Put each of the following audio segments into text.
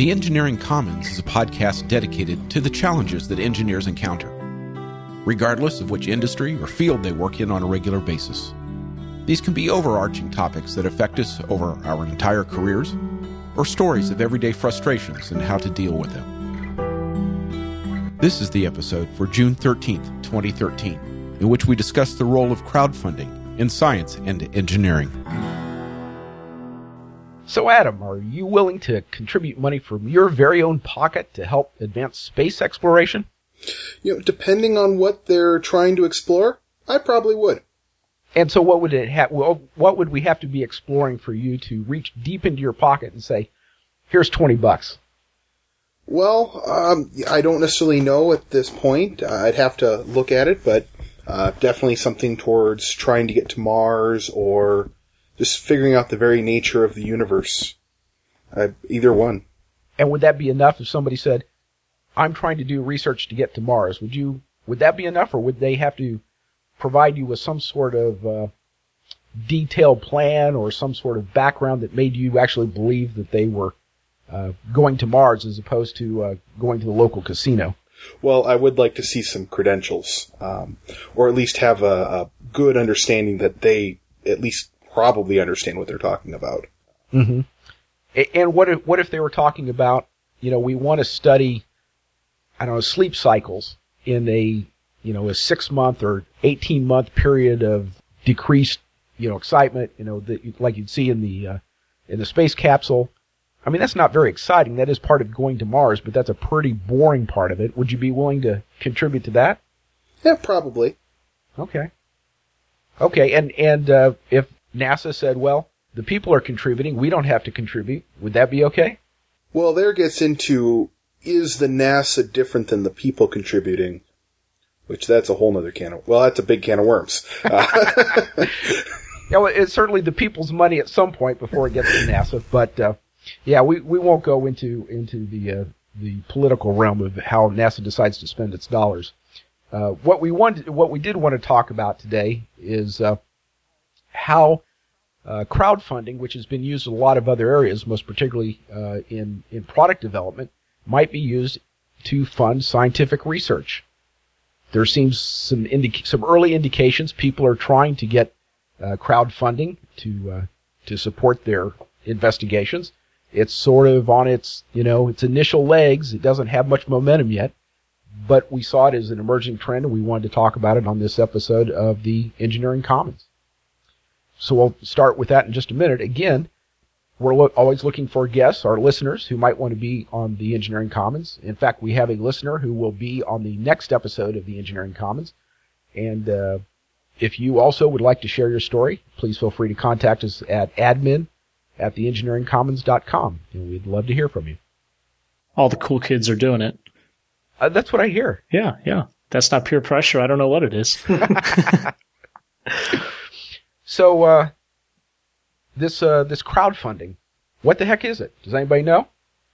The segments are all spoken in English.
The Engineering Commons is a podcast dedicated to the challenges that engineers encounter, regardless of which industry or field they work in on a regular basis. These can be overarching topics that affect us over our entire careers, or stories of everyday frustrations and how to deal with them. This is the episode for June 13th, 2013, in which we discuss the role of crowdfunding in science and engineering. So, Adam, are you willing to contribute money from your very own pocket to help advance space exploration? Depending on what they're trying to explore, I probably would. And so what would we have to be exploring for you to reach deep into your pocket and say, here's $20? Well, I don't necessarily know at this point. I'd have to look at it, but definitely something towards trying to get to Mars or just figuring out the very nature of the universe. Either one. And would that be enough if somebody said, I'm trying to do research to get to Mars? Would that be enough, or would they have to provide you with some sort of detailed plan or some sort of background that made you actually believe that they were going to Mars as opposed to going to the local casino? Well, I would like to see some credentials, or at least have a good understanding that they at least probably understand what they're talking about. Mm-hmm. And what if they were talking about, we want to study, sleep cycles in a 6-month or 18-month period of decreased, excitement, like you'd see in the space capsule. I mean, that's not very exciting. That is part of going to Mars, but that's a pretty boring part of it. Would you be willing to contribute to that? Yeah, probably. Okay. And if NASA said, well, the people are contributing, we don't have to contribute, would that be okay? Well, there gets into, is the NASA different than the people contributing? Which that's a whole nother that's a big can of worms. Yeah, well, it's certainly the people's money at some point before it gets to NASA, but we won't go into the political realm of how NASA decides to spend its dollars. What we did want to talk about today is how crowdfunding, which has been used in a lot of other areas, most particularly in product development, might be used to fund scientific research. There seems some early indications people are trying to get crowdfunding to support their investigations. It's sort of on its initial legs. It doesn't have much momentum yet, but we saw it as an emerging trend, and we wanted to talk about it on this episode of the Engineering Commons. So we'll start with that in just a minute. Again, we're always looking for guests, our listeners, who might want to be on the Engineering Commons. In fact, we have a listener who will be on the next episode of the Engineering Commons. And if you also would like to share your story, please feel free to contact us at admin@theengineeringcommons.com, and we'd love to hear from you. All the cool kids are doing it. That's what I hear. Yeah. That's not peer pressure. I don't know what it is. So, this crowdfunding, what the heck is it? Does anybody know?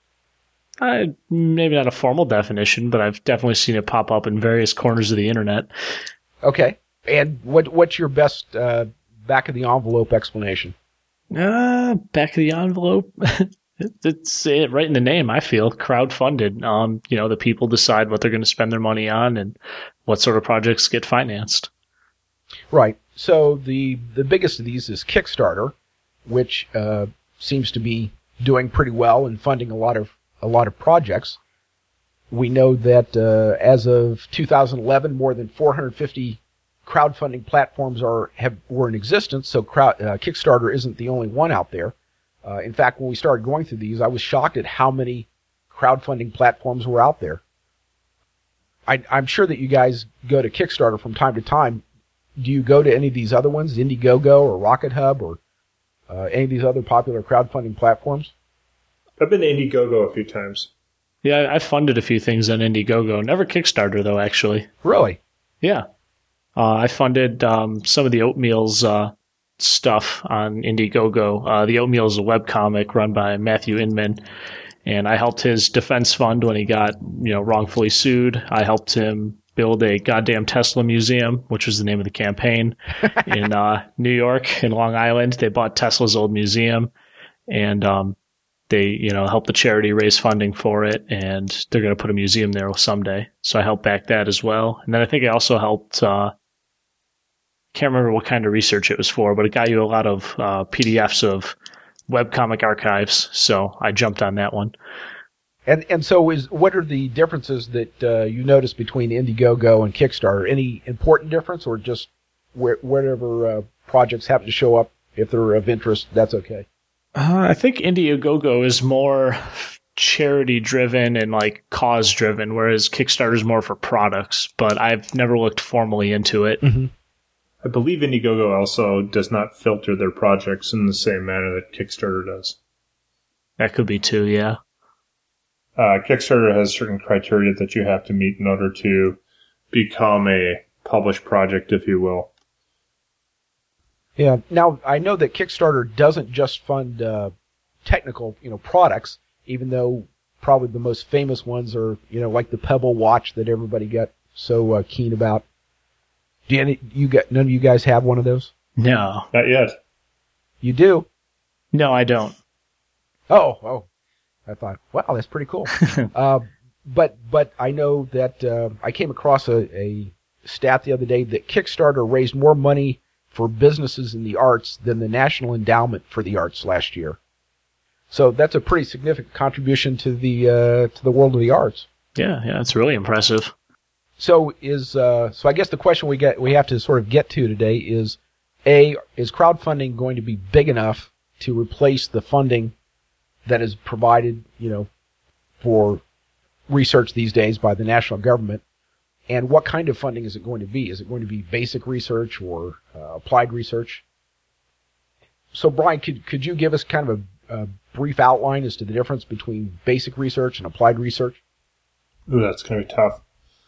Maybe not a formal definition, but I've definitely seen it pop up in various corners of the internet. Okay. And what's your best back of the envelope explanation? Back of the envelope? It's right in the name, I feel. Crowdfunded. The people decide what they're going to spend their money on and what sort of projects get financed. Right. So the biggest of these is Kickstarter, which seems to be doing pretty well and funding a lot of projects. We know that as of 2011, more than 450 crowdfunding platforms were in existence. So Kickstarter isn't the only one out there. In fact, when we started going through these, I was shocked at how many crowdfunding platforms were out there. I'm sure that you guys go to Kickstarter from time to time. Do you go to any of these other ones, Indiegogo or Rocket Hub or any of these other popular crowdfunding platforms? I've been to Indiegogo a few times. Yeah, I funded a few things on Indiegogo. Never Kickstarter, though, actually. Really? Yeah. I funded some of the Oatmeal's stuff on Indiegogo. The Oatmeal is a webcomic run by Matthew Inman, and I helped his defense fund when he got wrongfully sued. I helped him build a goddamn Tesla museum, which was the name of the campaign, in New York, in Long Island. They bought Tesla's old museum, and they, help the charity raise funding for it, and they're going to put a museum there someday. So I helped back that as well. And then I think I also helped, can't remember what kind of research it was for, but it got you a lot of PDFs of webcomic archives. So I jumped on that one. And so what are the differences that you notice between Indiegogo and Kickstarter? Any important difference, or just whatever projects happen to show up, if they're of interest, that's okay? I think Indiegogo is more charity-driven and cause-driven, whereas Kickstarter is more for products. But I've never looked formally into it. Mm-hmm. I believe Indiegogo also does not filter their projects in the same manner that Kickstarter does. That could be too, yeah. Kickstarter has certain criteria that you have to meet in order to become a published project, if you will. Yeah. Now, I know that Kickstarter doesn't just fund technical, products, even though probably the most famous ones are, like the Pebble watch that everybody got so keen about. None of you guys have one of those? No. Not yet. You do? No, I don't. Oh. I thought, wow, that's pretty cool. But I know that I came across a stat the other day that Kickstarter raised more money for businesses in the arts than the National Endowment for the Arts last year. So that's a pretty significant contribution to the world of the arts. Yeah, it's really impressive. So I guess the question we have to sort of get to today is crowdfunding going to be big enough to replace the funding that is provided, for research these days by the national government? And what kind of funding is it going to be? Is it going to be basic research or applied research? So, Brian, could you give us kind of a brief outline as to the difference between basic research and applied research? Ooh, that's going to be tough.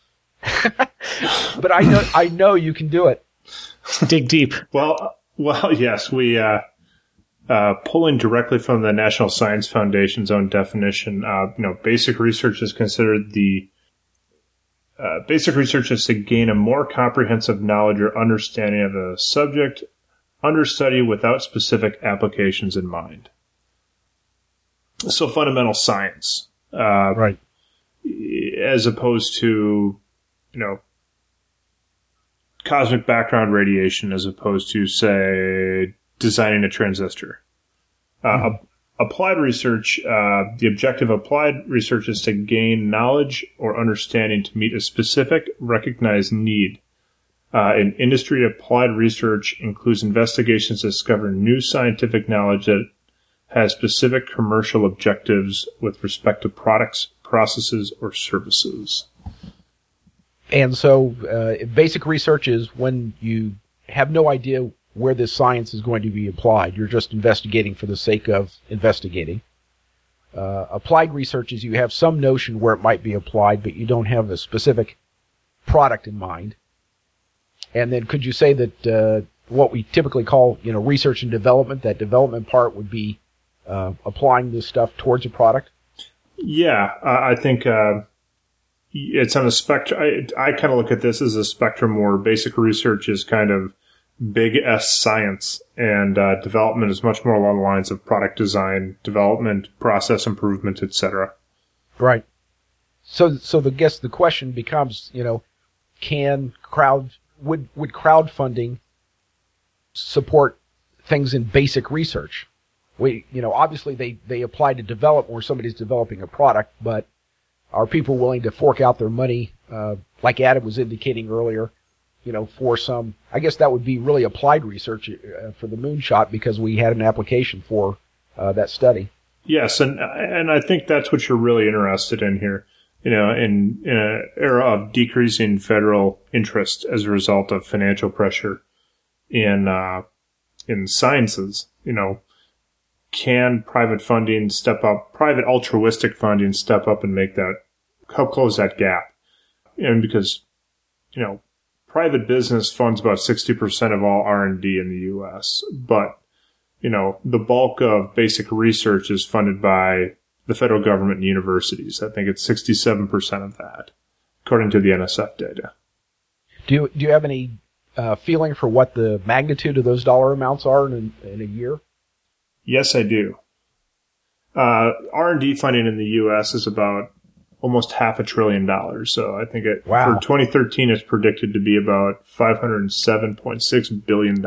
But I know you can do it. Dig deep. Well, yes, we pulling directly from the National Science Foundation's own definition. Basic research is considered basic research is to gain a more comprehensive knowledge or understanding of a subject under study without specific applications in mind. So fundamental science, right? As opposed to, cosmic background radiation, as opposed to, say, designing a transistor. Applied research, the objective of applied research is to gain knowledge or understanding to meet a specific recognized need. In industry, applied research includes investigations to discover new scientific knowledge that has specific commercial objectives with respect to products, processes, or services. And so basic research is when you have no idea where this science is going to be applied. You're just investigating for the sake of investigating. Applied research is you have some notion where it might be applied, but you don't have a specific product in mind. And then could you say that what we typically call, research and development, that development part would be applying this stuff towards a product? Yeah, I think it's on a spectrum. I kind of look at this as a spectrum where basic research is kind of big S science, and development is much more along the lines of product design, development, process improvement, etc. Right. So the question becomes, would crowdfunding support things in basic research? Obviously they apply to develop where somebody's developing a product, but are people willing to fork out their money, like Adam was indicating earlier, for some, I guess that would be really applied research for the moonshot, because we had an application for that study. Yes, and I think that's what you're really interested in here. In an era of decreasing federal interest as a result of financial pressure in sciences, can private funding step up, private altruistic funding step up and help close that gap? And because, private business funds about 60% of all R&D in the U.S., but, the bulk of basic research is funded by the federal government and universities. I think it's 67% of that, according to the NSF data. Do you have any feeling for what the magnitude of those dollar amounts are in a year? Yes, I do. R&D funding in the U.S. is about almost $500 billion. So I think for 2013, it's predicted to be about $507.6 billion.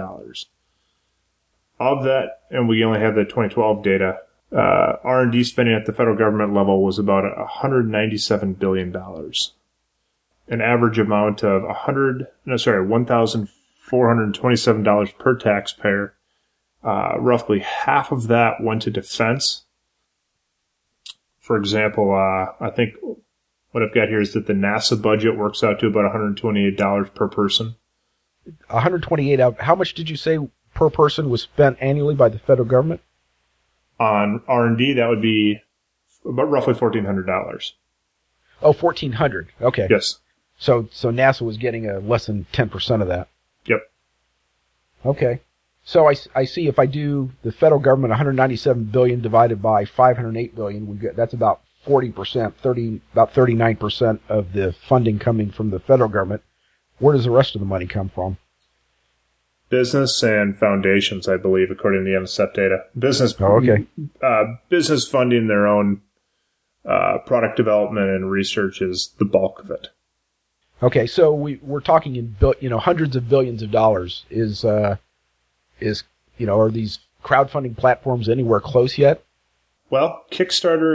Of that, and we only have the 2012 data, R&D spending at the federal government level was about $197 billion. An average amount of $1,427 per taxpayer. Roughly half of that went to defense. For example, I think what I've got here is that the NASA budget works out to about $128 per person. 128 out. How much did you say per person was spent annually by the federal government? On R&D, that would be about roughly $1,400. Oh, $1,400. Okay. Yes. So NASA was getting less than 10% of that. Yep. Okay. So I see if I do the federal government 197 billion divided by 508 billion, that's about 40%, about 39% of the funding coming from the federal government. Where does the rest of the money come from? Business and foundations, I believe, according to the NSF data. Business funding their own product development and research is the bulk of it. Okay, so we're talking in hundreds of billions of dollars. Are these crowdfunding platforms anywhere close yet? Well, Kickstarter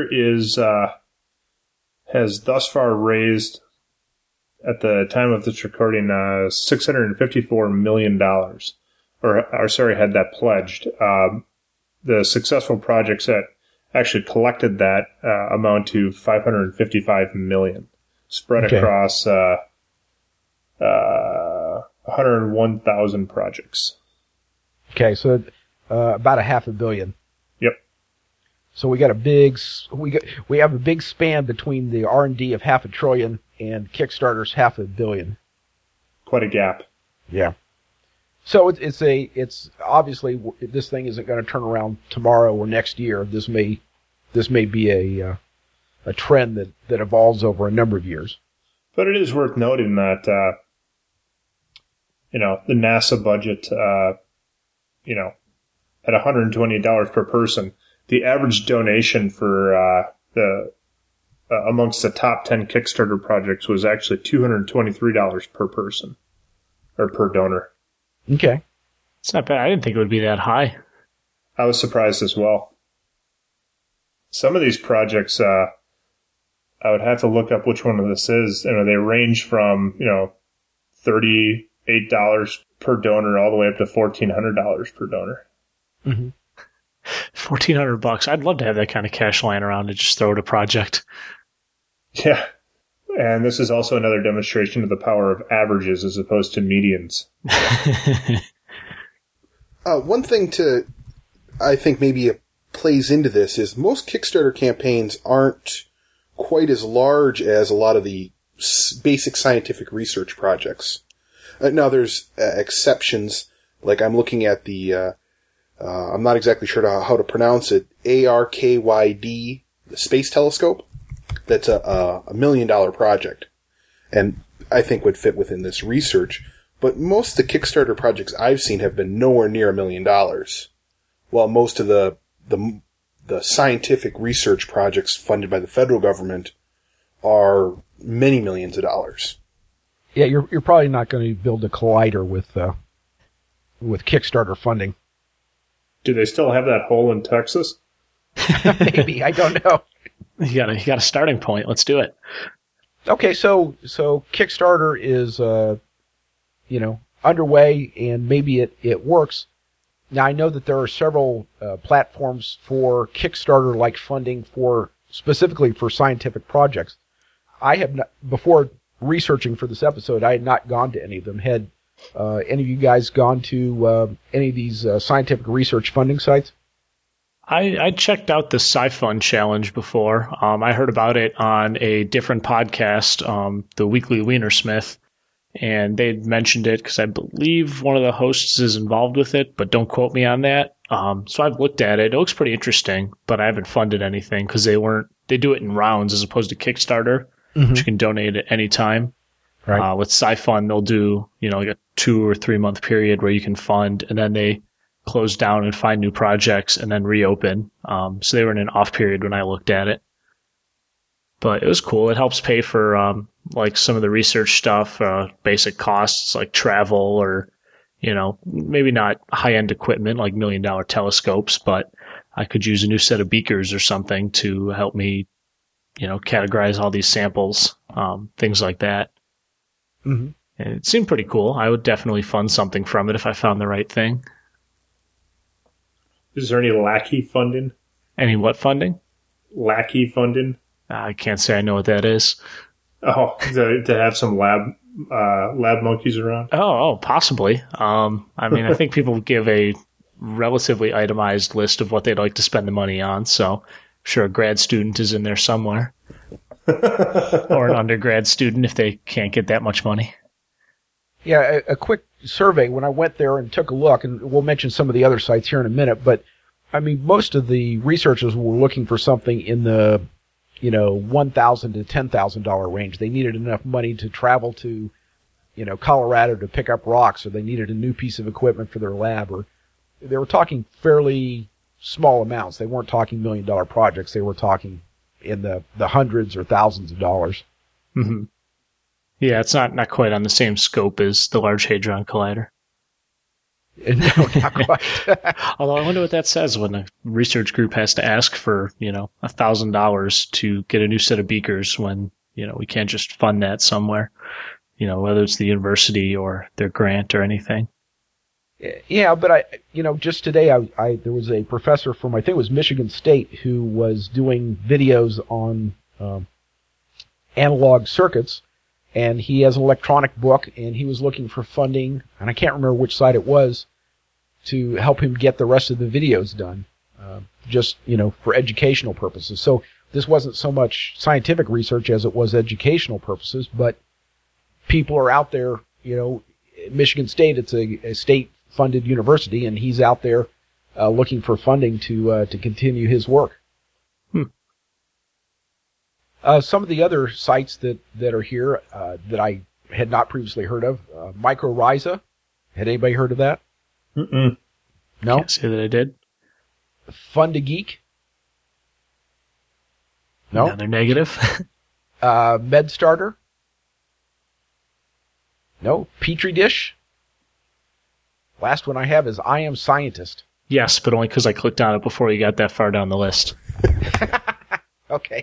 has thus far raised, at the time of this recording, $654 million. Had that pledged. The successful projects that actually collected that amount to $555 million, spread across 101,000 projects. Okay, so about $500 million. Yep. So we have a big span between the R&D of $500 billion and Kickstarter's $500 million. Quite a gap. Yeah. So it's obviously this thing isn't going to turn around tomorrow or next year. This may be a trend that evolves over a number of years. But it is worth noting that the NASA budget at $120 per person, the average donation for amongst the top 10 Kickstarter projects was actually $223 per person, or per donor. Okay. It's not bad. I didn't think it would be that high. I was surprised as well. Some of these projects, I would have to look up which one of this is. They range from, $38 per donor all the way up to $1,400 per donor. Mm-hmm. $1,400. I'd love to have that kind of cash lying around and just throw it a project. Yeah. And this is also another demonstration of the power of averages as opposed to medians. One thing I think maybe plays into this is most Kickstarter campaigns aren't quite as large as a lot of the basic scientific research projects. Now there's exceptions, like I'm looking at the, I'm not exactly sure how to pronounce it, ARKYD, the Space Telescope. That's a $1 million project, and I think would fit within this research. But most of the Kickstarter projects I've seen have been nowhere near $1 million, while most of the scientific research projects funded by the federal government are many millions of dollars. Yeah, you're probably not going to build a collider with Kickstarter funding. Do they still have that hole in Texas? Maybe, I don't know. You got a starting point. Let's do it. Okay, so Kickstarter is underway, and maybe it works. Now I know that there are several platforms for Kickstarter-like funding specifically for scientific projects. I have not, before researching for this episode, I had not gone to any of them. Had any of you guys gone to any of these scientific research funding sites? I checked out the SciFund Challenge before. I heard about it on a different podcast, the Weekly Wienersmith, and they'd mentioned it because I believe one of the hosts is involved with it, but don't quote me on that. So I've looked at it. It looks pretty interesting, but I haven't funded anything because they do it in rounds as opposed to Kickstarter, which you can donate at any time. Right. With SciFund, they'll do, like a 2 or 3 month period where you can fund, and then they close down and find new projects and then reopen. So they were in an off period when I looked at it. But it was cool. It helps pay for like some of the research stuff, basic costs like travel or, maybe not high-end equipment like $1 million telescopes, but I could use a new set of beakers or something to help me, categorize all these samples, things like that. Mm-hmm. And it seemed pretty cool. I would definitely fund something from it if I found the right thing. Is there any lackey funding? Any what funding? Lackey funding? I can't say I know what that is. Oh, to have some lab monkeys around? Oh, possibly. I think people give a relatively itemized list of what they'd like to spend the money on, so I'm sure a grad student is in there somewhere. Or an undergrad student if they can't get that much money. Yeah, a quick survey when I went there and took a look, and we'll mention some of the other sites here in a minute, but most of the researchers were looking for something in the $1,000 to $10,000 range. They needed enough money to travel to, Colorado to pick up rocks, or they needed a new piece of equipment for their lab, or they were talking fairly small amounts. They weren't talking $1 million projects. They were talking in the hundreds or thousands of dollars. Mm-hmm. Yeah, it's not quite on the same scope as the Large Hadron Collider. No, not quite. Although I wonder what that says when a research group has to ask for, $1,000 to get a new set of beakers when, we can't just fund that somewhere, whether it's the university or their grant or anything. Yeah, but just today there was a professor from, I think it was Michigan State, who was doing videos on analog circuits, and he has an electronic book, and he was looking for funding, and I can't remember which site it was, to help him get the rest of the videos done, just, for educational purposes. So this wasn't so much scientific research as it was educational purposes, but people are out there, Michigan State, it's a state-funded university, and he's out there looking for funding to continue his work. Some of the other sites that are here that I had not previously heard of, MicroRhiza. Had anybody heard of that? Mm-mm. No? Can't say that I did. Fundageek? No? Another negative. MedStarter? No? Petri Dish? Last one I have is I Am Scientist. Yes, but only because I clicked on it before you got that far down the list. Okay.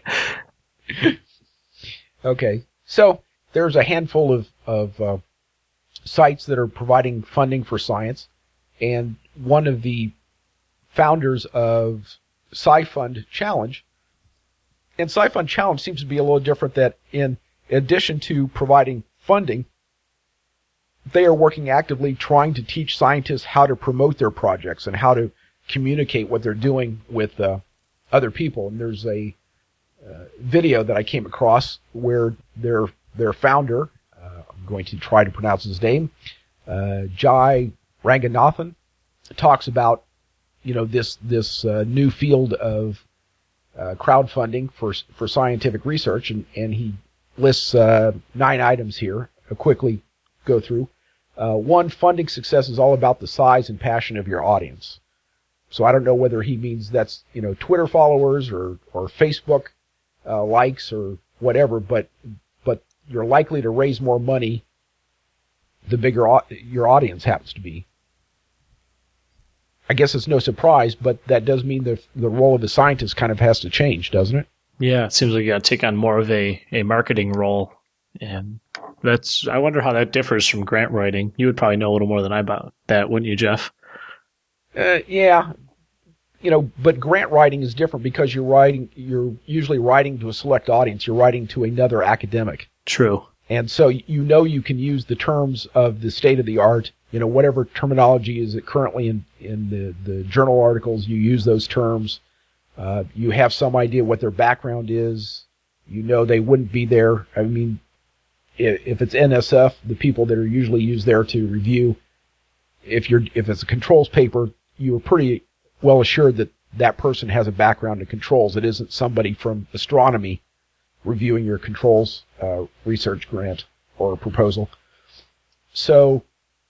Okay. So there's a handful of sites that are providing funding for science, and one of the founders of SciFund Challenge, and SciFund Challenge seems to be a little different, that in addition to providing funding, they are working actively trying to teach scientists how to promote their projects and how to communicate what they're doing with other people. And there's a video that I came across where their founder, I'm going to try to pronounce his name, Jai Ranganathan, talks about this new field of crowdfunding for scientific research, and he lists 9 items here. I'll quickly go through. 1, funding success is all about the size and passion of your audience. So I don't know whether he means that's Twitter followers or Facebook likes or whatever, but you're likely to raise more money the bigger your audience happens to be. I guess it's no surprise, but that does mean the role of the scientist kind of has to change, doesn't it? Yeah, it seems like you got to take on more of a marketing role, and I wonder how that differs from grant writing. You would probably know a little more than I about that, wouldn't you, Jeff? Yeah. But grant writing is different because you're usually writing to a select audience. You're writing to another academic. True. And so you can use the terms of the state of the art, whatever terminology is currently in the journal articles, you use those terms. You have some idea what their background is. They wouldn't be there. I mean, if it's NSF, the people that are usually used there to review, if it's a controls paper, you're pretty well assured that that person has a background in controls. It isn't somebody from astronomy reviewing your controls research grant or proposal. So,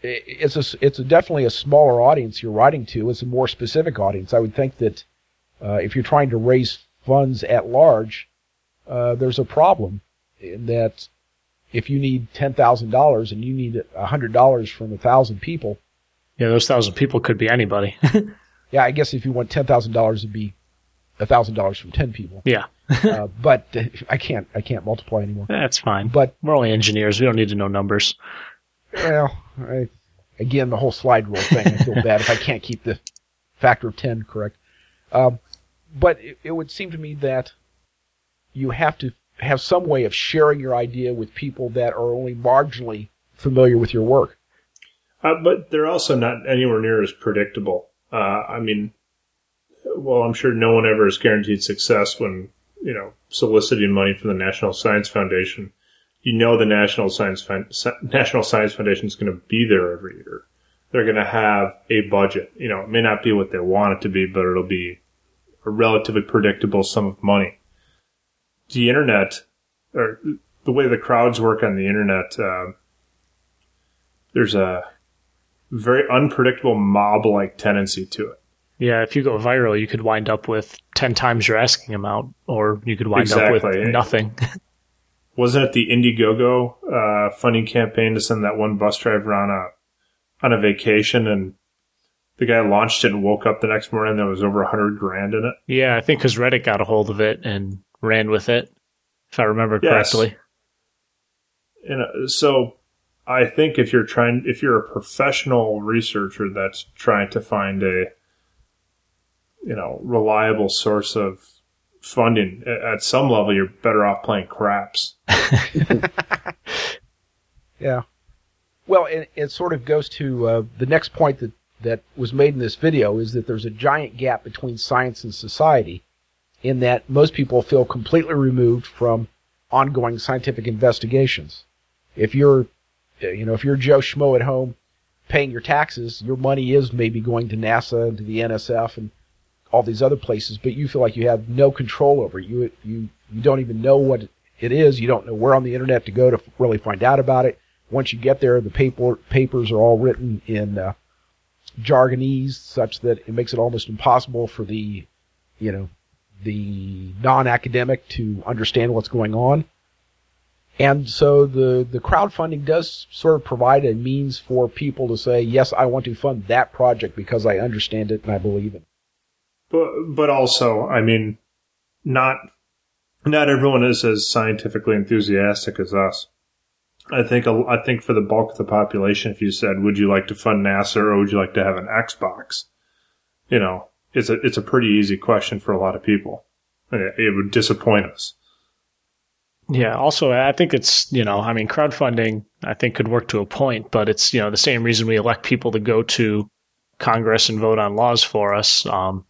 it's definitely a smaller audience you're writing to. It's a more specific audience. I would think that if you're trying to raise funds at large, there's a problem in that if you need $10,000 and you need $100 from 1,000 people. Yeah, those 1,000 people could be anybody. Yeah, I guess if you want $10,000, it'd be $1,000 from 10 people. Yeah. But I can't multiply anymore. That's fine. But we're only engineers. We don't need to know numbers. Well, again, the whole slide rule thing, I feel bad if I can't keep the factor of 10 correct. But it would seem to me that you have to have some way of sharing your idea with people that are only marginally familiar with your work. But they're also not anywhere near as predictable. I mean, well, I'm sure no one ever is guaranteed success when, soliciting money from the National Science Foundation. The National Science Foundation is going to be there every year. They're going to have a budget. It may not be what they want it to be, but it'll be a relatively predictable sum of money. The internet, or the way the crowds work on the internet, there's a very unpredictable mob-like tendency to it. Yeah, if you go viral, you could wind up with 10 times your asking amount, or you could wind up with nothing. Wasn't it the Indiegogo funding campaign to send that one bus driver on a vacation, and the guy launched it and woke up the next morning and there was over $100,000 in it? Yeah, I think because Reddit got a hold of it and ran with it, if I remember correctly. So I think if you're a professional researcher that's trying to find a reliable source of funding, at some level you're better off playing craps. Yeah. Well, it sort of goes to the next point that was made in this video, is that there's a giant gap between science and society, in that most people feel completely removed from ongoing scientific investigations. If you're Joe Schmo at home paying your taxes, your money is maybe going to NASA and to the NSF and all these other places, but you feel like you have no control over it. You don't even know what it is. You don't know where on the internet to go to really find out about it. Once you get there, the papers are all written in jargonese, such that it makes it almost impossible for the non-academic to understand what's going on. And so the crowdfunding does sort of provide a means for people to say, yes, I want to fund that project because I understand it and I believe it. But also, I mean, not everyone is as scientifically enthusiastic as us. I think for the bulk of the population, if you said, would you like to fund NASA or would you like to have an Xbox? It's a pretty easy question for a lot of people. It would disappoint us. Yeah. Also, I think it's, crowdfunding, I think could work to a point, but it's, the same reason we elect people to go to Congress and vote on laws for us.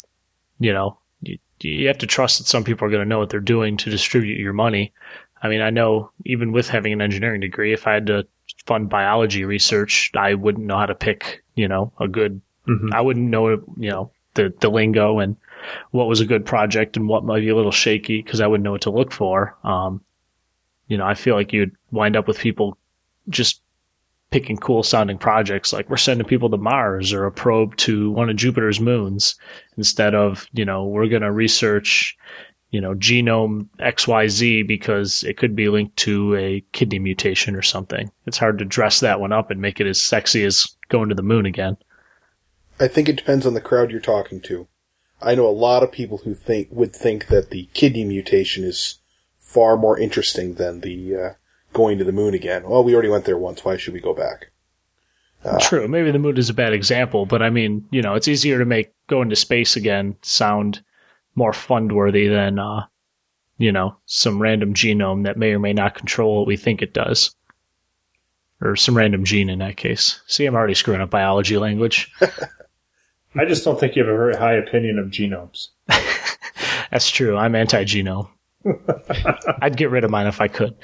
You have to trust that some people are going to know what they're doing to distribute your money. I mean, I know even with having an engineering degree, if I had to fund biology research, I wouldn't know how to pick, a good, I wouldn't know, the lingo and what was a good project and what might be a little shaky because I wouldn't know what to look for. I feel like you'd wind up with people just picking cool sounding projects like we're sending people to Mars or a probe to one of Jupiter's moons instead of, we're going to research, genome XYZ because it could be linked to a kidney mutation or something. It's hard to dress that one up and make it as sexy as going to the moon again. I think it depends on the crowd you're talking to. I know a lot of people who would think that the kidney mutation is far more interesting than the going to the moon again. Well, we already went there once. Why should we go back? True. Maybe the moon is a bad example, but I mean, it's easier to make going to space again sound more fund-worthy than, some random genome that may or may not control what we think it does. Or some random gene in that case. See, I'm already screwing up biology language. I just don't think you have a very high opinion of genomes. That's true. I'm anti-genome. I'd get rid of mine if I could.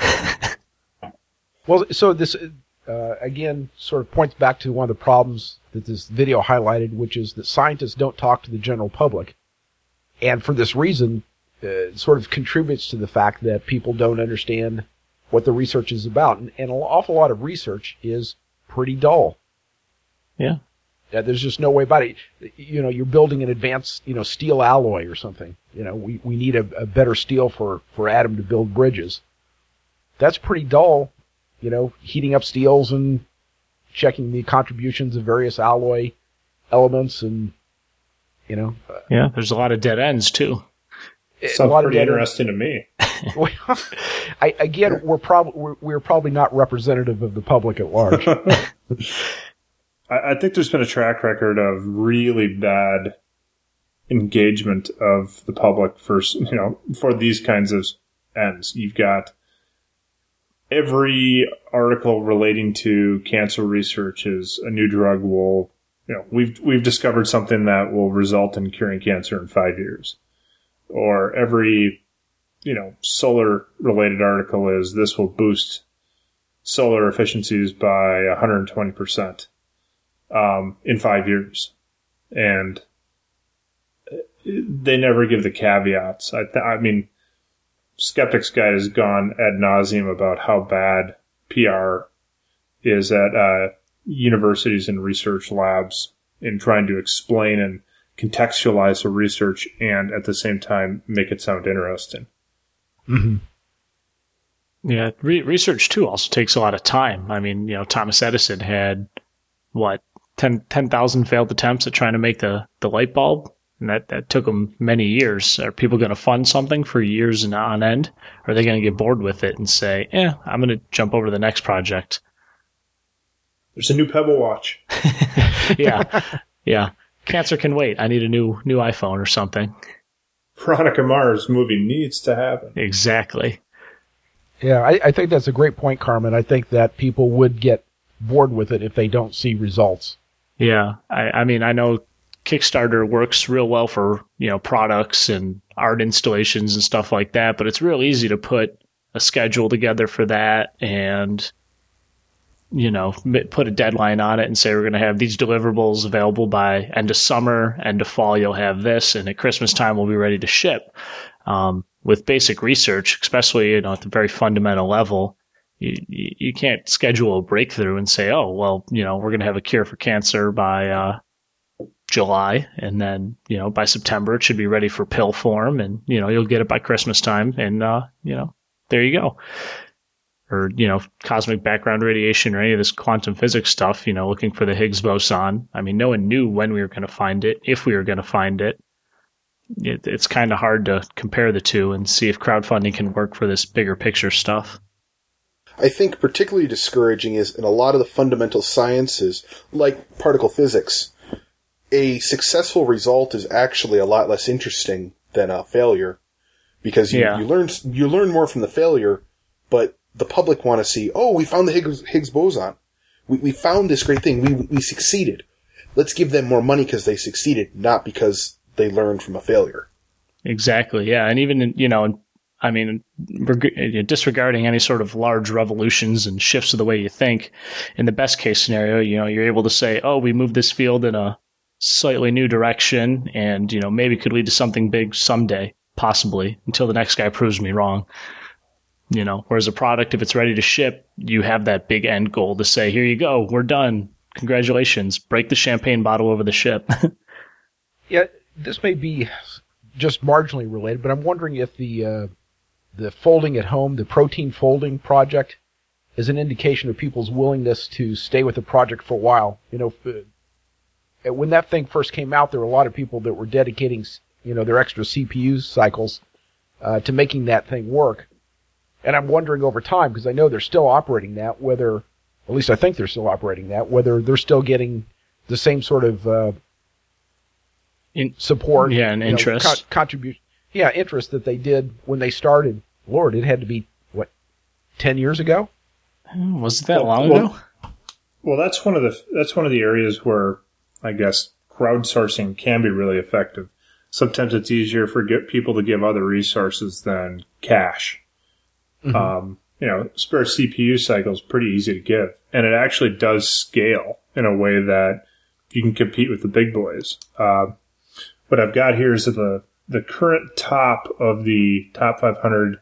Well, so this, again, sort of points back to one of the problems that this video highlighted, which is that scientists don't talk to the general public. And for this reason, it sort of contributes to the fact that people don't understand what the research is about. And an awful lot of research is pretty dull. Yeah. Yeah, there's just no way about it. You're building an advanced, steel alloy or something. We need a better steel for Atom to build bridges. That's pretty dull, heating up steels and checking the contributions of various alloy elements and, Yeah, there's a lot of dead ends, too. Sounds pretty interesting to me. Well, again, we're probably not representative of the public at large. I think there's been a track record of really bad engagement of the public for these kinds of ends. You've got every article relating to cancer research is a new drug will, we've discovered something that will result in curing cancer in 5 years. Or every, solar related article is this will boost solar efficiencies by 120%. In 5 years. And they never give the caveats. I mean, Skeptics Guide has gone ad nauseum about how bad PR is at universities and research labs in trying to explain and contextualize the research and at the same time make it sound interesting. Mm-hmm. Yeah, research, too, also takes a lot of time. I mean, Thomas Edison had, 10,000 failed attempts at trying to make the light bulb, and that took them many years. Are people going to fund something for years and on end? Or are they going to get bored with it and say, I'm going to jump over to the next project? There's a new Pebble watch. Yeah. Cancer can wait. I need a new iPhone or something. Veronica Mars movie needs to happen. Exactly. Yeah, I think that's a great point, Carmen. I think that people would get bored with it if they don't see results. Yeah, I mean, I know Kickstarter works real well for, products and art installations and stuff like that, but it's real easy to put a schedule together for that and, put a deadline on it and say we're going to have these deliverables available by end of summer, end of fall, you'll have this, and at Christmas time we'll be ready to ship. With basic research, especially, at the very fundamental level, you can't schedule a breakthrough and say, oh, well, we're going to have a cure for cancer by July, and then, by September it should be ready for pill form, and, you'll get it by Christmas time, and, there you go. Or, cosmic background radiation or any of this quantum physics stuff, looking for the Higgs boson. I mean, no one knew when we were going to find it, if we were going to find it. It's kind of hard to compare the two and see if crowdfunding can work for this bigger picture stuff. I think particularly discouraging is in a lot of the fundamental sciences, like particle physics, a successful result is actually a lot less interesting than a failure, because you learn more from the failure, but the public want to see, oh, we found the Higgs boson. We found this great thing. We succeeded. Let's give them more money because they succeeded, not because they learned from a failure. Exactly, yeah. And even, disregarding any sort of large revolutions and shifts of the way you think, in the best case scenario, you're able to say, oh, we moved this field in a slightly new direction and, maybe could lead to something big someday, possibly, until the next guy proves me wrong. Whereas a product, if it's ready to ship, you have that big end goal to say, here you go, we're done. Congratulations. Break the champagne bottle over the ship. Yeah, this may be just marginally related, but I'm wondering if the folding at home, the protein folding project, is an indication of people's willingness to stay with the project for a while. When that thing first came out, there were a lot of people that were dedicating, their extra CPU cycles to making that thing work. And I'm wondering over time, because I know they're still operating that, whether, at least I think they're still operating that, whether they're still getting the same sort of support. Yeah, and interest. Contribution. Yeah, interest that they did when they started. Lord, it had to be, 10 years ago? Was it that long ago? Well, that's one of the areas where I guess crowdsourcing can be really effective. Sometimes it's easier for people to give other resources than cash. Mm-hmm. Spare CPU cycle is pretty easy to give, and it actually does scale in a way that you can compete with the big boys. What I've got here is the current top of the top 500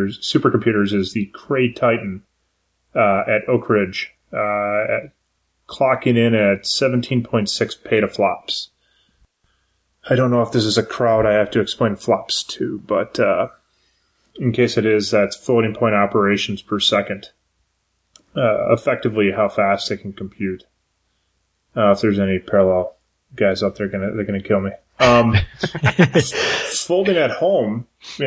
supercomputers is the Cray Titan at Oak Ridge, clocking in at 17.6 petaflops. I don't know if this is a crowd I have to explain flops to, but in case it is, that's floating point operations per second. Effectively, how fast they can compute. If there's any parallel guys out there, they're gonna kill me. Folding at home,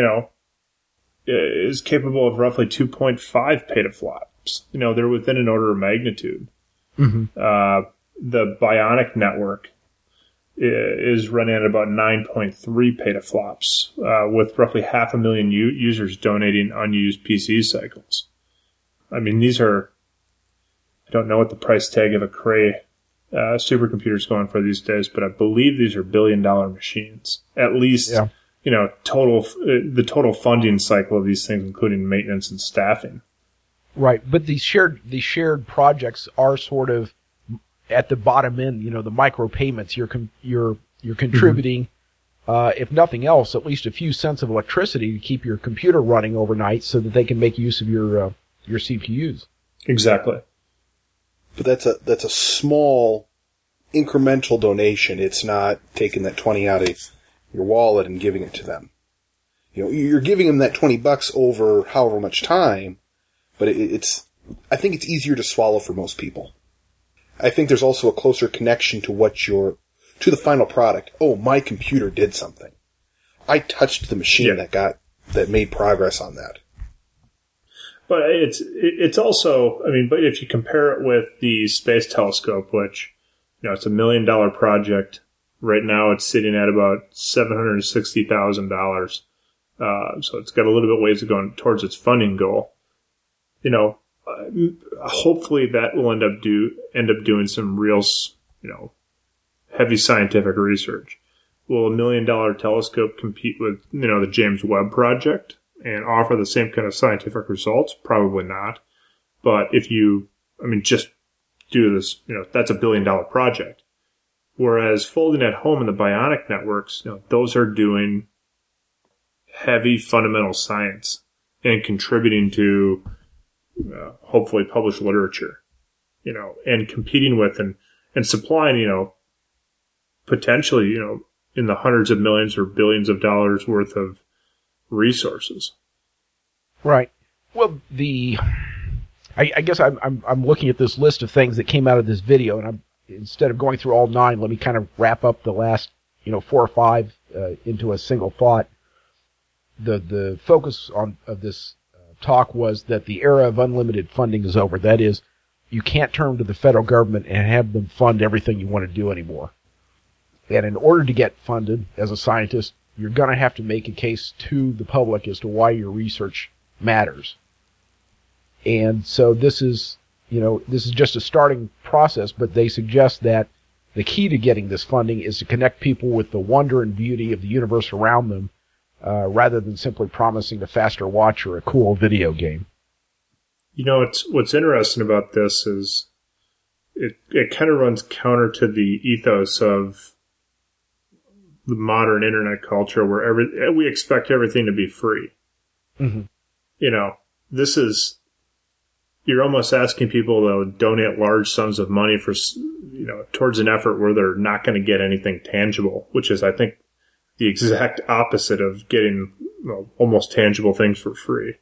is capable of roughly 2.5 petaflops. They're within an order of magnitude. Mm-hmm. The Bionic network is running at about 9.3 petaflops, with roughly 500,000 users donating unused PC cycles. I mean, these are, I don't know what the price tag of a Cray supercomputer is going for these days, but I believe these are billion-dollar machines. At least, the total funding cycle of these things, including maintenance and staffing. Right, but these shared projects are sort of at the bottom end. The micro payments you're contributing, if nothing else, at least a few cents of electricity to keep your computer running overnight, so that they can make use of your CPUs. Exactly. But that's a small incremental donation. It's not taking that 20 out of your wallet and giving it to them. You're giving them that $20 over however much time, but I think it's easier to swallow for most people. I think there's also a closer connection to the final product. Oh, my computer did something. I touched the machine that made progress on that. But it's also, but if you compare it with the Space Telescope, which, it's $1 million project. Right now it's sitting at about $760,000. So it's got a little bit ways to go towards its funding goal. Hopefully that will end up doing some real, heavy scientific research. Will $1 million telescope compete with, the James Webb Project and offer the same kind of scientific results? Probably not. But if you, just do this, that's $1 billion project. Whereas folding at home and the Bionic networks, those are doing heavy fundamental science and contributing to hopefully published literature, and competing with and supplying, potentially, in the hundreds of millions or billions of dollars worth of resources. Right. Well, I guess I'm looking at this list of things that came out of this video, and instead of going through all 9, let me kind of wrap up the last 4 or 5 into a single thought. The focus of this talk was that the era of unlimited funding is over. That is, you can't turn to the federal government and have them fund everything you want to do anymore. And in order to get funded as a scientist, you're going to have to make a case to the public as to why your research matters. And so this is just a starting process, but they suggest that the key to getting this funding is to connect people with the wonder and beauty of the universe around them, rather than simply promising a faster watch or a cool video game. What's interesting about this is it kind of runs counter to the ethos of the modern internet culture, where we expect everything to be free. Mm-hmm. This is, you're almost asking people to donate large sums of money for, towards an effort where they're not going to get anything tangible, which is, I think, the exact opposite of getting almost tangible things for free.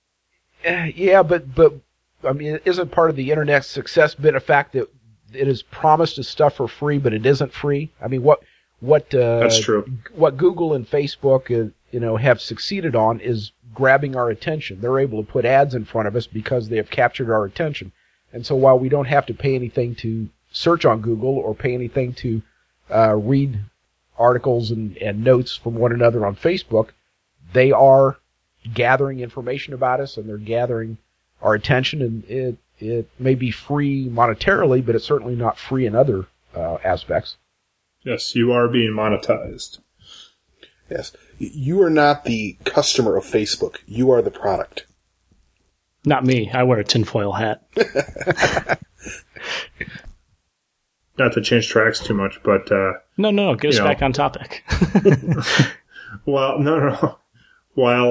Yeah, but isn't part of the internet's success been a fact that it is promised as stuff for free, but it isn't free? That's true. What Google and Facebook, have succeeded on is grabbing our attention. They're able to put ads in front of us because they have captured our attention. And so while we don't have to pay anything to search on Google or pay anything to read articles and notes from one another on Facebook, they are gathering information about us, and they're gathering our attention, and it may be free monetarily, but it's certainly not free in other aspects. Yes, you are being monetized. Yes. You are not the customer of Facebook. You are the product. Not me. I wear a tinfoil hat. Not to change tracks too much, but... No. Get us back on topic. Well, no.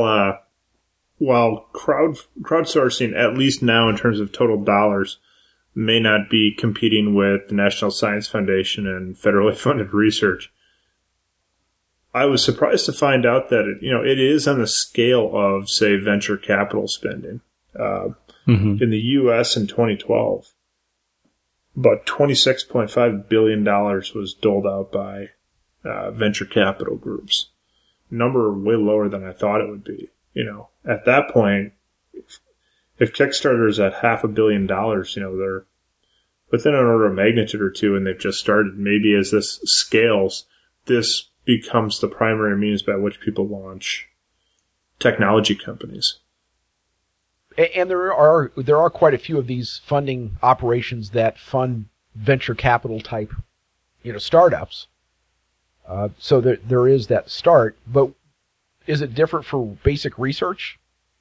While crowdsourcing, at least now in terms of total dollars, may not be competing with the National Science Foundation and federally funded research. I was surprised to find out that it is on the scale of, say, venture capital spending. In the U.S. in 2012, about $26.5 billion was doled out by venture capital groups. Number way lower than I thought it would be. At that point, if Kickstarter is at $500 million, they're within an order of magnitude or two, and they've just started. Maybe as this scales, this becomes the primary means by which people launch technology companies. And there are quite a few of these funding operations that fund venture capital type, startups. So there is that start, but is it different for basic research?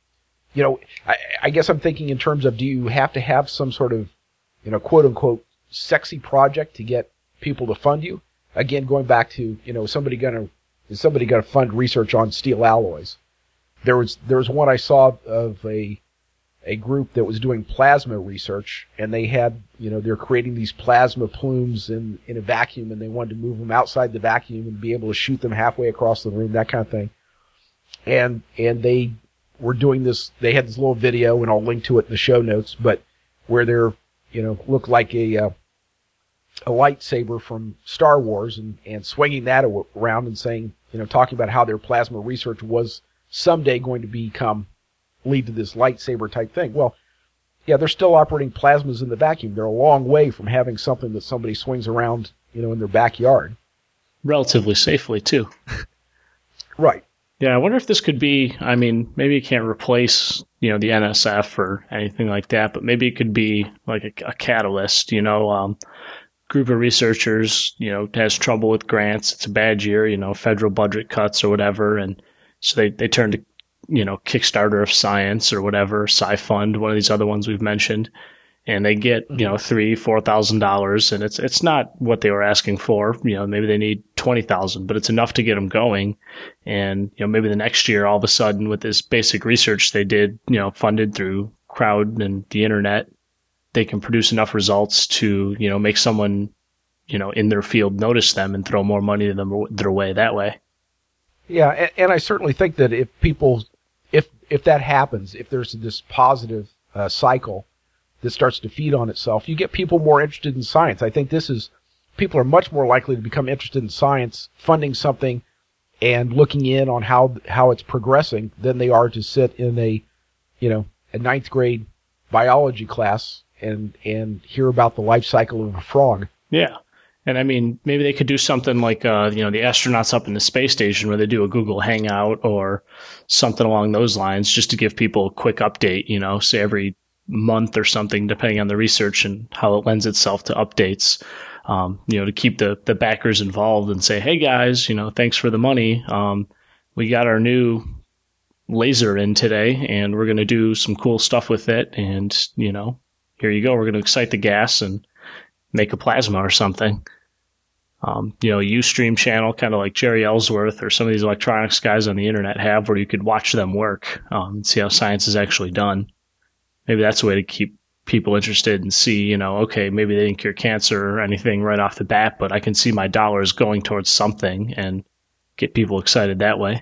I guess I'm thinking in terms of, do you have to have some sort of, quote unquote, sexy project to get people to fund you? Again, going back to, is somebody gonna fund research on steel alloys? There was one I saw of a group that was doing plasma research, and they had, they're creating these plasma plumes in a vacuum, and they wanted to move them outside the vacuum and be able to shoot them halfway across the room, that kind of thing. And they were doing this, they had this little video, and I'll link to it in the show notes, but where they're, looked like a lightsaber from Star Wars and swinging that around and saying, talking about how their plasma research was someday going to lead to this lightsaber type thing. Well, yeah, they're still operating plasmas in the vacuum. They're a long way from having something that somebody swings around, in their backyard. Relatively safely, too. Right. Yeah, I wonder if this could be, maybe it can't replace, the NSF or anything like that, but maybe it could be like a catalyst, group of researchers, has trouble with grants. It's a bad year, federal budget cuts or whatever. And so they turn to, Kickstarter of Science or whatever, SciFund, one of these other ones we've mentioned. And they get, $3,000-$4,000, and it's not what they were asking for. Maybe they need $20,000, but it's enough to get them going. And, maybe the next year, all of a sudden, with this basic research they did, funded through crowd and the internet, they can produce enough results to, make someone, in their field notice them and throw more money their way that way. Yeah, and I certainly think that if that happens, if there's this positive cycle that starts to feed on itself, you get people more interested in science. I think people are much more likely to become interested in science, funding something and looking in on how it's progressing than they are to sit in a ninth grade biology class and hear about the life cycle of a frog. Yeah. And maybe they could do something like, the astronauts up in the space station where they do a Google Hangout or something along those lines, just to give people a quick update, say every month or something, depending on the research and how it lends itself to updates, to keep the backers involved and say, hey guys, thanks for the money. We got our new laser in today and we're going to do some cool stuff with it. And, here you go. We're going to excite the gas and make a plasma or something. Ustream channel, kind of like Jerry Ellsworth or some of these electronics guys on the internet have, where you could watch them work, and see how science is actually done. Maybe that's a way to keep people interested and see, okay, maybe they didn't cure cancer or anything right off the bat, but I can see my dollars going towards something and get people excited that way.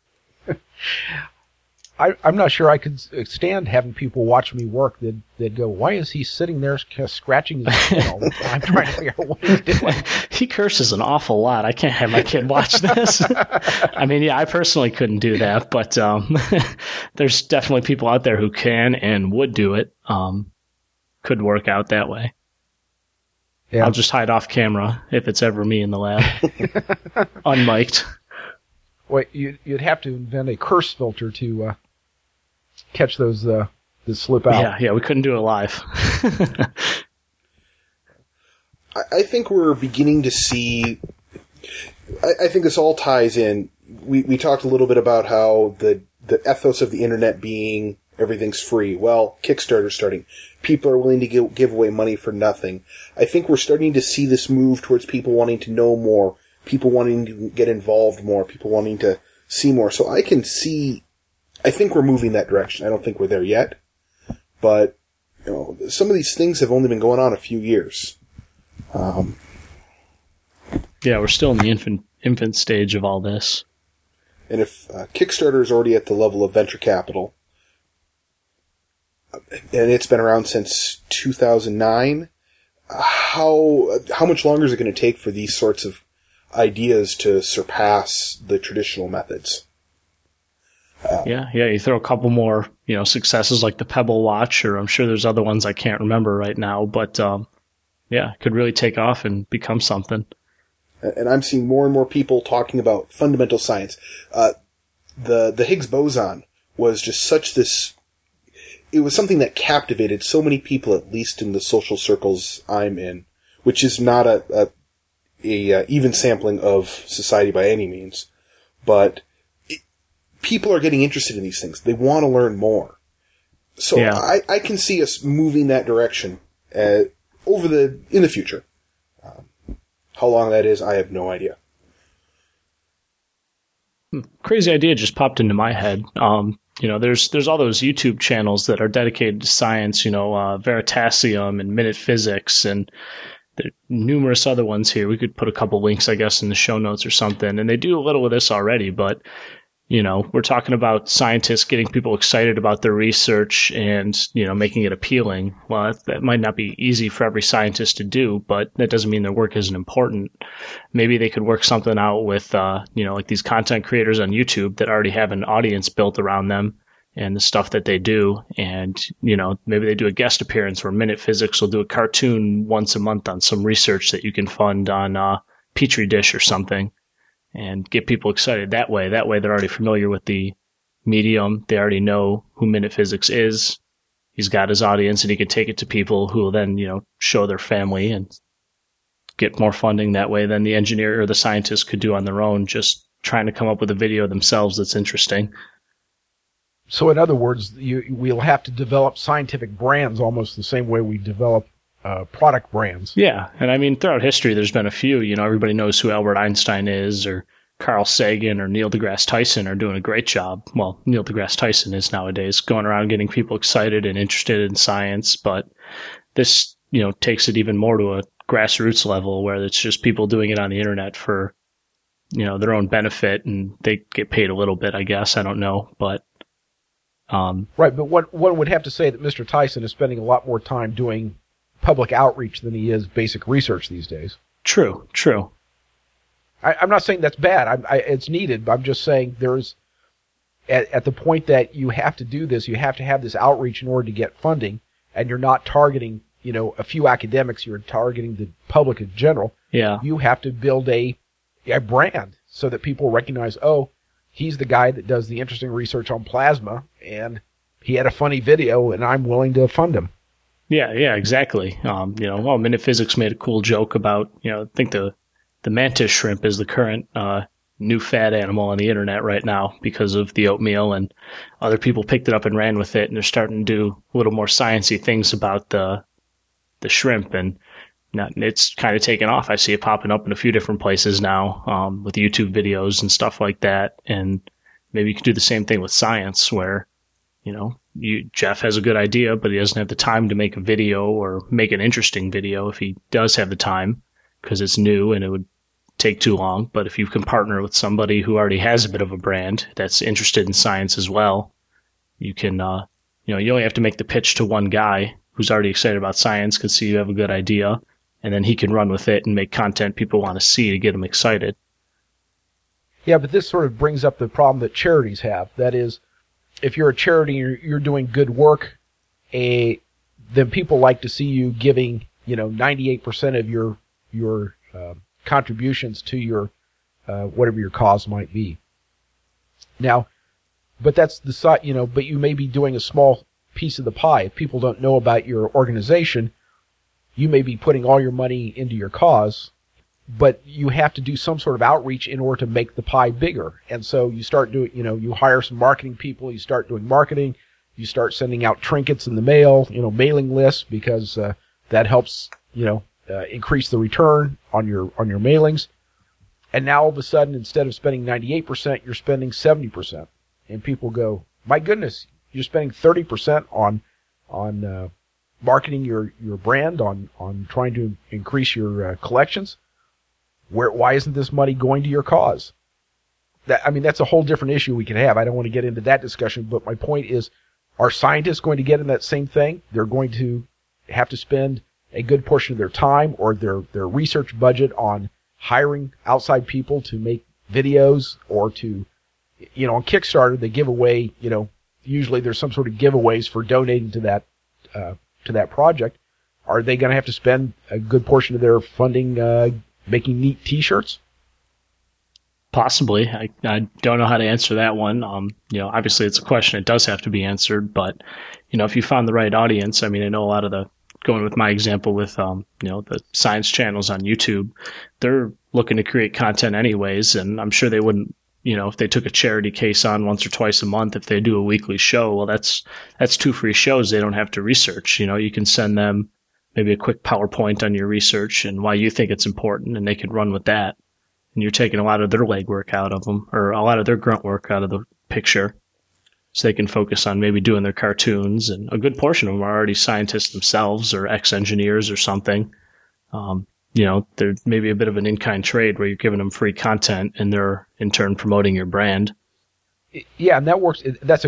I'm not sure I could stand having people watch me work. They'd go, why is he sitting there scratching his head all the time trying to figure out what he's doing? He curses an awful lot. I can't have my kid watch this. I personally couldn't do that, but there's definitely people out there who can and would do it. Could work out that way. Yeah. I'll just hide off camera if it's ever me in the lab. Unmiked. Wait, you'd have to invent a curse filter to catch those that slip out. Yeah, we couldn't do it live. I think we're beginning to see. I think this all ties in. We talked a little bit about how the ethos of the internet being everything's free. Well, Kickstarter's starting. People are willing to give away money for nothing. I think we're starting to see this move towards people wanting to know more, people wanting to get involved more, people wanting to see more. So I think we're moving that direction. I don't think we're there yet, but some of these things have only been going on a few years. Yeah, we're still in the infant stage of all this. And if Kickstarter is already at the level of venture capital, and it's been around since 2009, how much longer is it going to take for these sorts of ideas to surpass the traditional methods? Yeah, you throw a couple more, successes like the Pebble Watch, or I'm sure there's other ones I can't remember right now, but it could really take off and become something. And I'm seeing more and more people talking about fundamental science. The Higgs boson was just it was something that captivated so many people, at least in the social circles I'm in, which is not a even sampling of society by any means. But people are getting interested in these things. They want to learn more. So yeah. I can see us moving that direction in the future. How long that is, I have no idea. Crazy idea just popped into my head. There's all those YouTube channels that are dedicated to science, Veritasium and Minute Physics, and there are numerous other ones here. We could put a couple links, I guess, in the show notes or something. And they do a little of this already, but we're talking about scientists getting people excited about their research and, making it appealing. Well, that might not be easy for every scientist to do, but that doesn't mean their work isn't important. Maybe they could work something out with, like these content creators on YouTube that already have an audience built around them and the stuff that they do. And, maybe they do a guest appearance where Minute Physics will do a cartoon once a month on some research that you can fund on Petri dish or something. And get people excited that way. That way they're already familiar with the medium. They already know who Minute Physics is. He's got his audience, and he can take it to people who will then, show their family and get more funding that way than the engineer or the scientist could do on their own, just trying to come up with a video themselves that's interesting. So in other words, we'll have to develop scientific brands almost the same way we develop product brands. Yeah, and I mean, throughout history, there's been a few. Everybody knows who Albert Einstein is, or Carl Sagan, or Neil deGrasse Tyson are doing a great job. Well, Neil deGrasse Tyson is nowadays going around getting people excited and interested in science, but this, takes it even more to a grassroots level where it's just people doing it on the internet for, their own benefit, and they get paid a little bit, I guess. I don't know, but... Right, but one would have to say that Mr. Tyson is spending a lot more time doing public outreach than he is basic research these days. True. I'm not saying that's bad. It's needed, but I'm just saying there's, at the point that you have to do this, you have to have this outreach in order to get funding, and you're not targeting, a few academics, you're targeting the public in general. Yeah. You have to build a brand so that people recognize, oh, he's the guy that does the interesting research on plasma, and he had a funny video, and I'm willing to fund him. Yeah, exactly. Minute Physics made a cool joke about, I think the mantis shrimp is the current new fad animal on the internet right now because of the oatmeal, and other people picked it up and ran with it, and they're starting to do a little more sciencey things about the shrimp, and it's kind of taken off. I see it popping up in a few different places now with YouTube videos and stuff like that, and maybe you could do the same thing with science where, Jeff has a good idea, but he doesn't have the time to make a video or make an interesting video if he does have the time because it's new and it would take too long. But if you can partner with somebody who already has a bit of a brand that's interested in science as well, you can, you only have to make the pitch to one guy who's already excited about science, can see you have a good idea, and then he can run with it and make content people want to see to get them excited. Yeah, but this sort of brings up the problem that charities have. That is, if you're a charity and you're doing good work, then people like to see you giving, 98% of your contributions to your whatever your cause might be. Now, but that's the side, but you may be doing a small piece of the pie. If people don't know about your organization, you may be putting all your money into your cause, but you have to do some sort of outreach in order to make the pie bigger. And so you start doing, you hire some marketing people, you start doing marketing, you start sending out trinkets in the mail, mailing lists, because that helps, increase the return on your mailings. And now all of a sudden, instead of spending 98%, you're spending 70%. And people go, my goodness, you're spending 30% on marketing your brand, on trying to increase your collections? Why isn't this money going to your cause? That's a whole different issue we can have. I don't want to get into that discussion, but my point is, are scientists going to get in that same thing? They're going to have to spend a good portion of their time or their research budget on hiring outside people to make videos, or to, on Kickstarter, they give away, usually there's some sort of giveaways for donating to that project. Are they going to have to spend a good portion of their funding making neat T-shirts? Possibly. I don't know how to answer that one. Obviously it's a question that does have to be answered, but, if you found the right audience, I know a lot of going with my example with, the science channels on YouTube, they're looking to create content anyways, and I'm sure they wouldn't, if they took a charity case on once or twice a month, if they do a weekly show, well, that's 2 free shows. They don't have to research. You can send them maybe a quick PowerPoint on your research and why you think it's important, and they could run with that. And you're taking a lot of their legwork out of them, or a lot of their grunt work out of the picture, so they can focus on maybe doing their cartoons. And a good portion of them are already scientists themselves, or ex-engineers or something. There may be a bit of an in-kind trade where you're giving them free content and they're in turn promoting your brand. Yeah, and that works.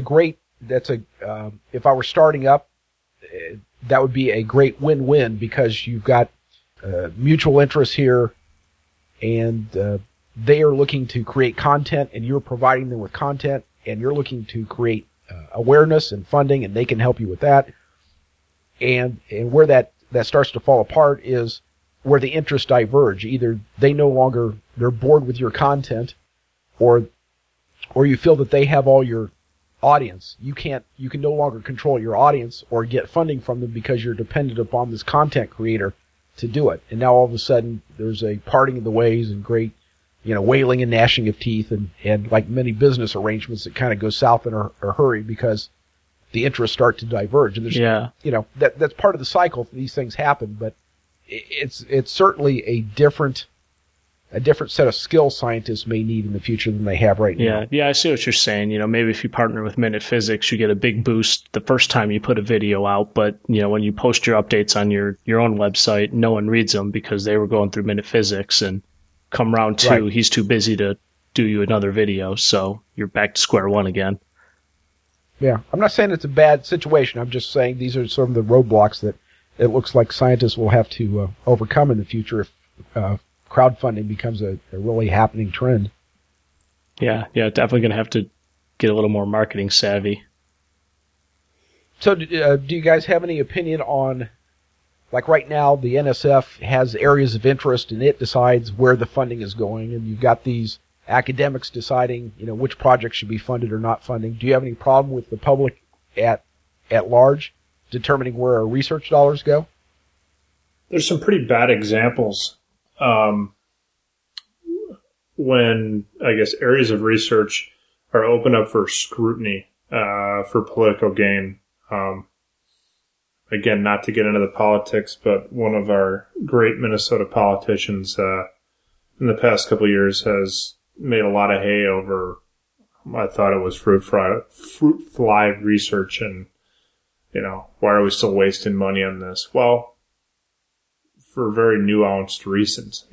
If I were starting up, that would be a great win-win, because you've got mutual interests here, and they are looking to create content, and you're providing them with content, and you're looking to create awareness and funding, and they can help you with that. And where that starts to fall apart is where the interests diverge. Either they're bored with your content, or you feel that they have all your audience. You can no longer control your audience or get funding from them because you're dependent upon this content creator to do it. And now all of a sudden there's a parting of the ways and great, wailing and gnashing of teeth, and like many business arrangements, it kind of goes south in a hurry because the interests start to diverge. And there's, that's part of the cycle. These things happen, but it's certainly a different set of skills scientists may need in the future than they have right now. Yeah, I see what you're saying. Maybe if you partner with Minute Physics, you get a big boost the first time you put a video out, but when you post your updates on your own website, no one reads them because they were going through Minute Physics, and come round 2, right, he's too busy to do you another video, so you're back to square one again. Yeah, I'm not saying it's a bad situation. I'm just saying these are some of the roadblocks that it looks like scientists will have to overcome in the future if crowdfunding becomes a really happening trend. Yeah, definitely going to have to get a little more marketing savvy. So do you guys have any opinion on, like right now, the NSF has areas of interest and it decides where the funding is going, and you've got these academics deciding, which projects should be funded or not funding. Do you have any problem with the public at large determining where our research dollars go? There's some pretty bad examples when, I guess, areas of research are opened up for scrutiny for political gain. Again, not to get into the politics, but one of our great Minnesota politicians in the past couple of years has made a lot of hay over, I thought it was fruit fly research, and, why are we still wasting money on this? Well, for very nuanced reasons.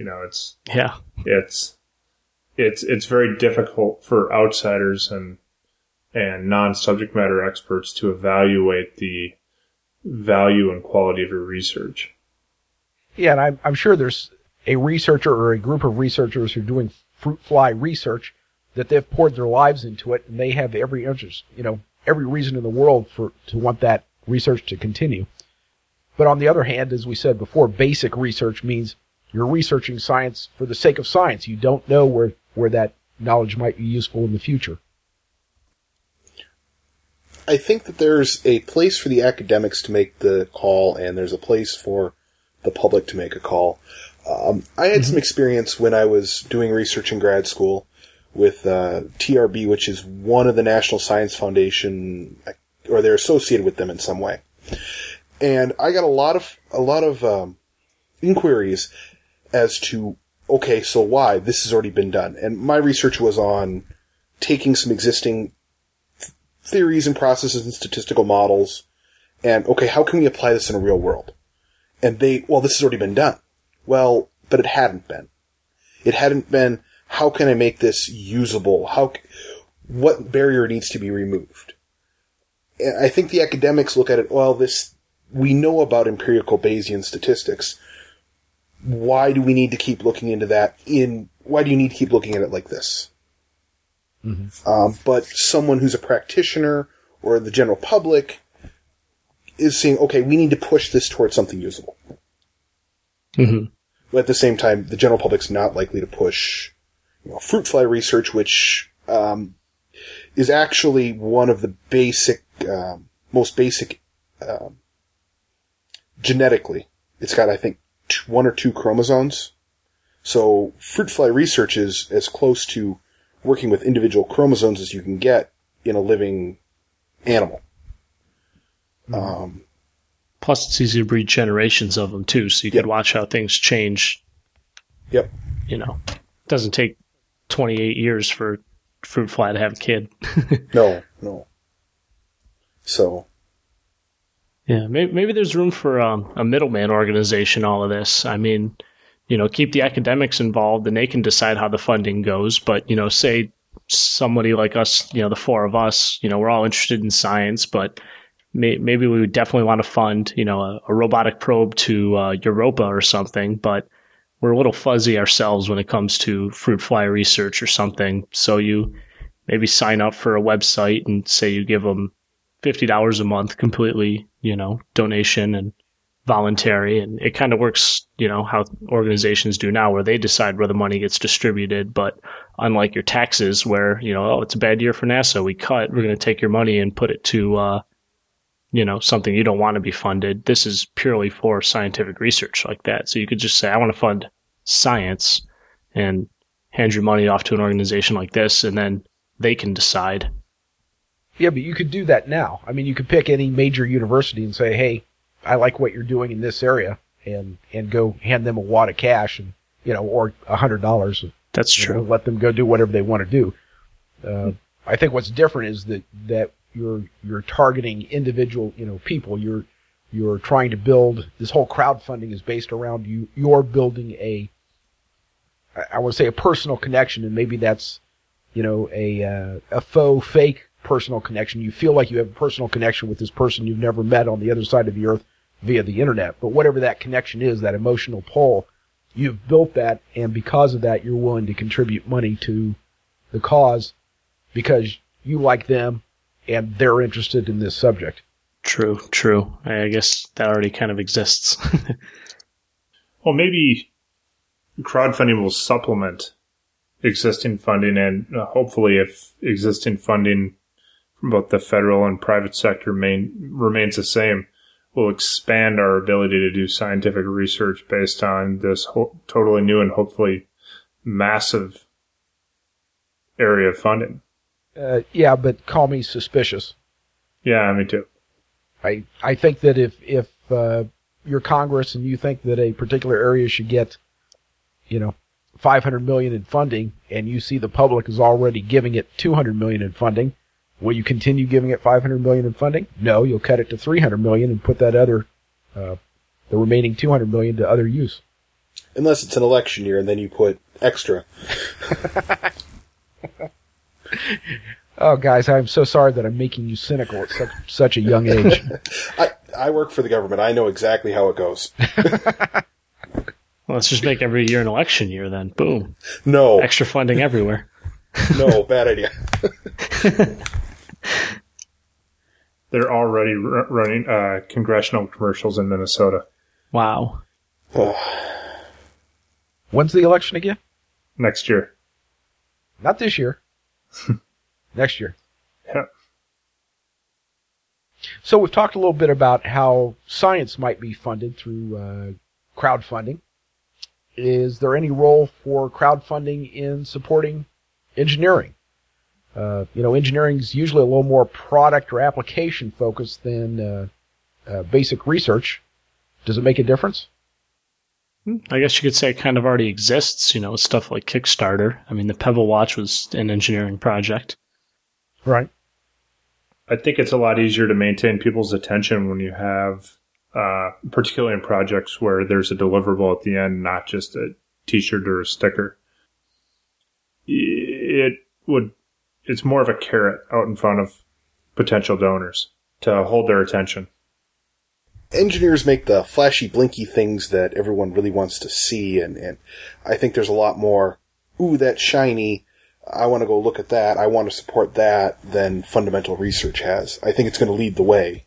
It's very difficult for outsiders and non-subject matter experts to evaluate the value and quality of your research. Yeah, and I'm sure there's a researcher or a group of researchers who are doing fruit fly research that they've poured their lives into it, and they have every interest, every reason in the world to want that research to continue. But on the other hand, as we said before, basic research means you're researching science for the sake of science. You don't know where that knowledge might be useful in the future. I think that there's a place for the academics to make the call, and there's a place for the public to make a call. I had some experience when I was doing research in grad school with TRB, which is one of the National Science Foundation, or they're associated with them in some way. And I got a lot of inquiries as to, okay, so why? This has already been done. And my research was on taking some existing theories and processes and statistical models And, okay, how can we apply this in a real world? And this has already been done. Well, but it hadn't been. It hadn't been, how can I make this usable? What barrier needs to be removed? And I think the academics look at it, we know about empirical Bayesian statistics. Why do we need to keep looking into that why do you need to keep looking at it like this? Mm-hmm. But someone who's a practitioner or the general public is saying, okay, we need to push this towards something usable. Mm-hmm. But at the same time, the general public's not likely to push, fruit fly research, which is actually one of the most basic, genetically. It's got, I think, 1 or 2 chromosomes. So fruit fly research is as close to working with individual chromosomes as you can get in a living animal. Plus, it's easy to breed generations of them, too, so you could watch how things change. Yep. It doesn't take 28 years for fruit fly to have a kid. No. So. Yeah, maybe there's room for a middleman organization, all of this. I mean, keep the academics involved and they can decide how the funding goes. But, say somebody like us, the 4 of us, we're all interested in science, but maybe we would definitely want to fund, a robotic probe to Europa or something, but we're a little fuzzy ourselves when it comes to fruit fly research or something. So you maybe sign up for a website and say you give them $50 a month completely, donation and voluntary. And it kind of works, how organizations do now where they decide where the money gets distributed. But unlike your taxes where, it's a bad year for NASA, we're going to take your money and put it to, something you don't want to be funded. This is purely for scientific research like that. So you could just say, I want to fund science and hand your money off to an organization like this, and then they can decide. Yeah, but you could do that now. I mean, you could pick any major university and say, hey, I like what you're doing in this area, and go hand them a wad of cash and, or $100. That's true. Let them go do whatever they want to do. I think what's different is that you're targeting individual, people. You're trying to build, this whole crowdfunding is based around you're building I would say a personal connection, and maybe that's, a faux fake personal connection. You feel like you have a personal connection with this person you've never met on the other side of the earth via the internet. But whatever that connection is, that emotional pull, you've built that, and because of that, you're willing to contribute money to the cause because you like them and they're interested in this subject. True. I guess that already kind of exists. Well, maybe crowdfunding will supplement existing funding, and hopefully if existing funding from both the federal and private sector remains the same, we'll expand our ability to do scientific research based on this totally new and hopefully massive area of funding. Yeah, but call me suspicious. Yeah, me too. I think that if you're Congress and you think that a particular area should get, $500 million in funding, and you see the public is already giving it $200 million in funding, will you continue giving it $500 million in funding? No, you'll cut it to $300 million and put that the remaining $200 million to other use. Unless it's an election year, and then you put extra. Oh, guys, I'm so sorry that I'm making you cynical at such a young age. I work for the government. I know exactly how it goes. Well, let's just make every year an election year then. Boom. No. Extra funding everywhere. No, bad idea. They're already running congressional commercials in Minnesota. Wow. When's the election again? Next year. Not this year. Next year. Yeah. So we've talked a little bit about how science might be funded through crowdfunding. Is there any role for crowdfunding in supporting engineering? Engineering is usually a little more product or application focused than basic research. Does it make a difference? I guess you could say it kind of already exists, stuff like Kickstarter. I mean, the Pebble Watch was an engineering project. Right. I think it's a lot easier to maintain people's attention when you have, particularly in projects where there's a deliverable at the end, not just a t-shirt or a sticker. It's more of a carrot out in front of potential donors to hold their attention. Engineers make the flashy, blinky things that everyone really wants to see, and I think there's a lot more, ooh, that's shiny, I want to go look at that, I want to support that, than fundamental research has. I think it's going to lead the way.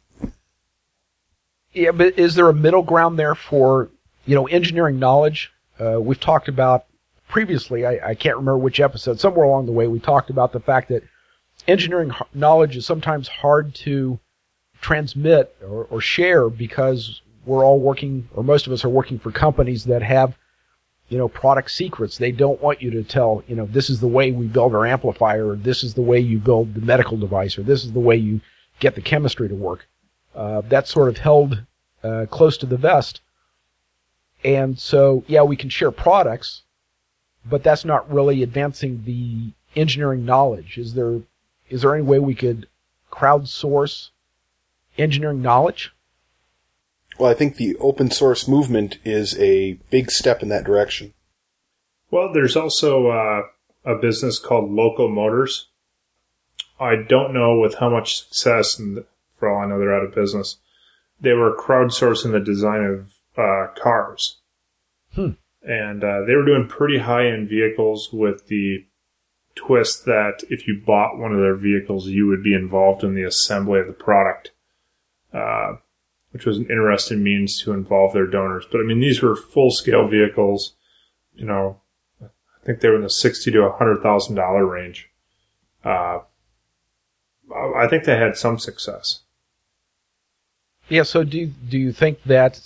Yeah, but is there a middle ground there for, engineering knowledge? We've talked about previously, I can't remember which episode, somewhere along the way, we talked about the fact that engineering knowledge is sometimes hard to transmit or share because we're all working, or most of us are working for companies that have, product secrets. They don't want you to tell, this is the way we build our amplifier, or this is the way you build the medical device, or this is the way you get the chemistry to work. That's sort of held close to the vest. And so, yeah, we can share products, but that's not really advancing the engineering knowledge. Is there any way we could crowdsource engineering knowledge? Well, I think the open source movement is a big step in that direction. Well, there's also a business called Local Motors. I don't know with how much success, and for all I know, they're out of business. They were crowdsourcing the design of cars. And they were doing pretty high-end vehicles with the twist that if you bought one of their vehicles, you would be involved in the assembly of the product, which was an interesting means to involve their donors. But, I mean, these were full-scale vehicles. I think they were in the $60,000 to $100,000 range. I think they had some success. Yeah, so do you think that...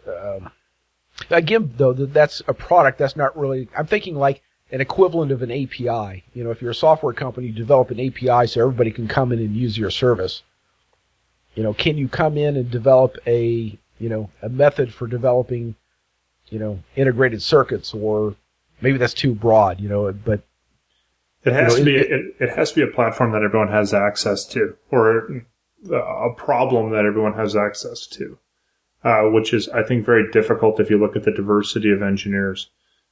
Again, though, that's a product. That's not really... I'm thinking like an equivalent of an API. If you're a software company, you develop an API so everybody can come in and use your service. Can you come in and develop a method for developing, integrated circuits, or maybe that's too broad, but... It has to be. It has to be a platform that everyone has access to, or a problem that everyone has access to. Which is, I think, very difficult if you look at the diversity of engineers.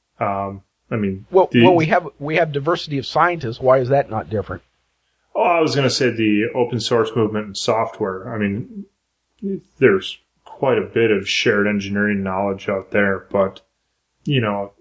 We have diversity of scientists. Why is that not different? Oh, I was going to say the open source movement in software. I mean, there's quite a bit of shared engineering knowledge out there, but real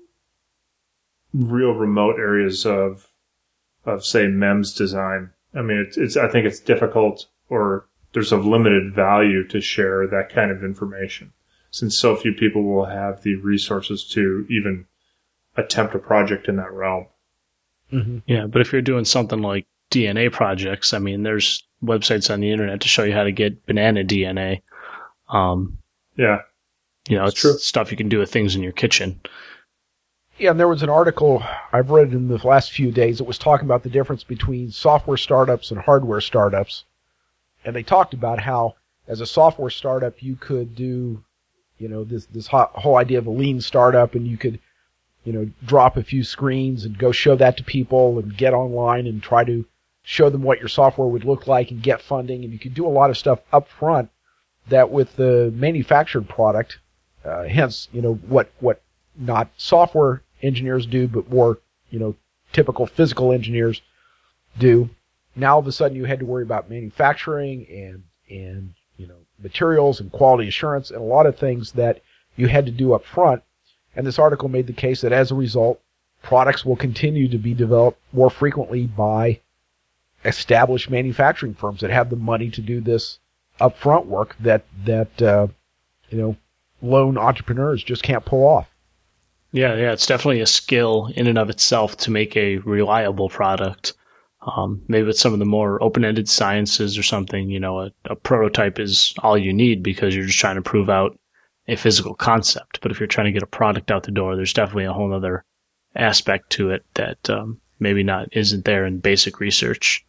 remote areas of say MEMS design. I mean, I think it's difficult, or there's of limited value to share that kind of information, since so few people will have the resources to even attempt a project in that realm. Mm-hmm. Yeah, but if you're doing something like DNA projects, I mean, there's websites on the internet to show you how to get banana DNA. Yeah. It's true. Stuff you can do with things in your kitchen. Yeah, and there was an article I've read in the last few days that was talking about the difference between software startups and hardware startups. And they talked about how, as a software startup, you could do, this whole idea of a lean startup, and you could, drop a few screens and go show that to people and get online and try to show them what your software would look like and get funding. And you could do a lot of stuff up front that with the manufactured product, hence, what not software engineers do, but more, typical physical engineers do. Now, all of a sudden, you had to worry about manufacturing and materials and quality assurance and a lot of things that you had to do up front. And this article made the case that as a result, products will continue to be developed more frequently by established manufacturing firms that have the money to do this upfront work that lone entrepreneurs just can't pull off. Yeah, it's definitely a skill in and of itself to make a reliable product. Maybe with some of the more open-ended sciences or something, a prototype is all you need because you're just trying to prove out a physical concept. But if you're trying to get a product out the door, there's definitely a whole other aspect to it that maybe isn't there in basic research.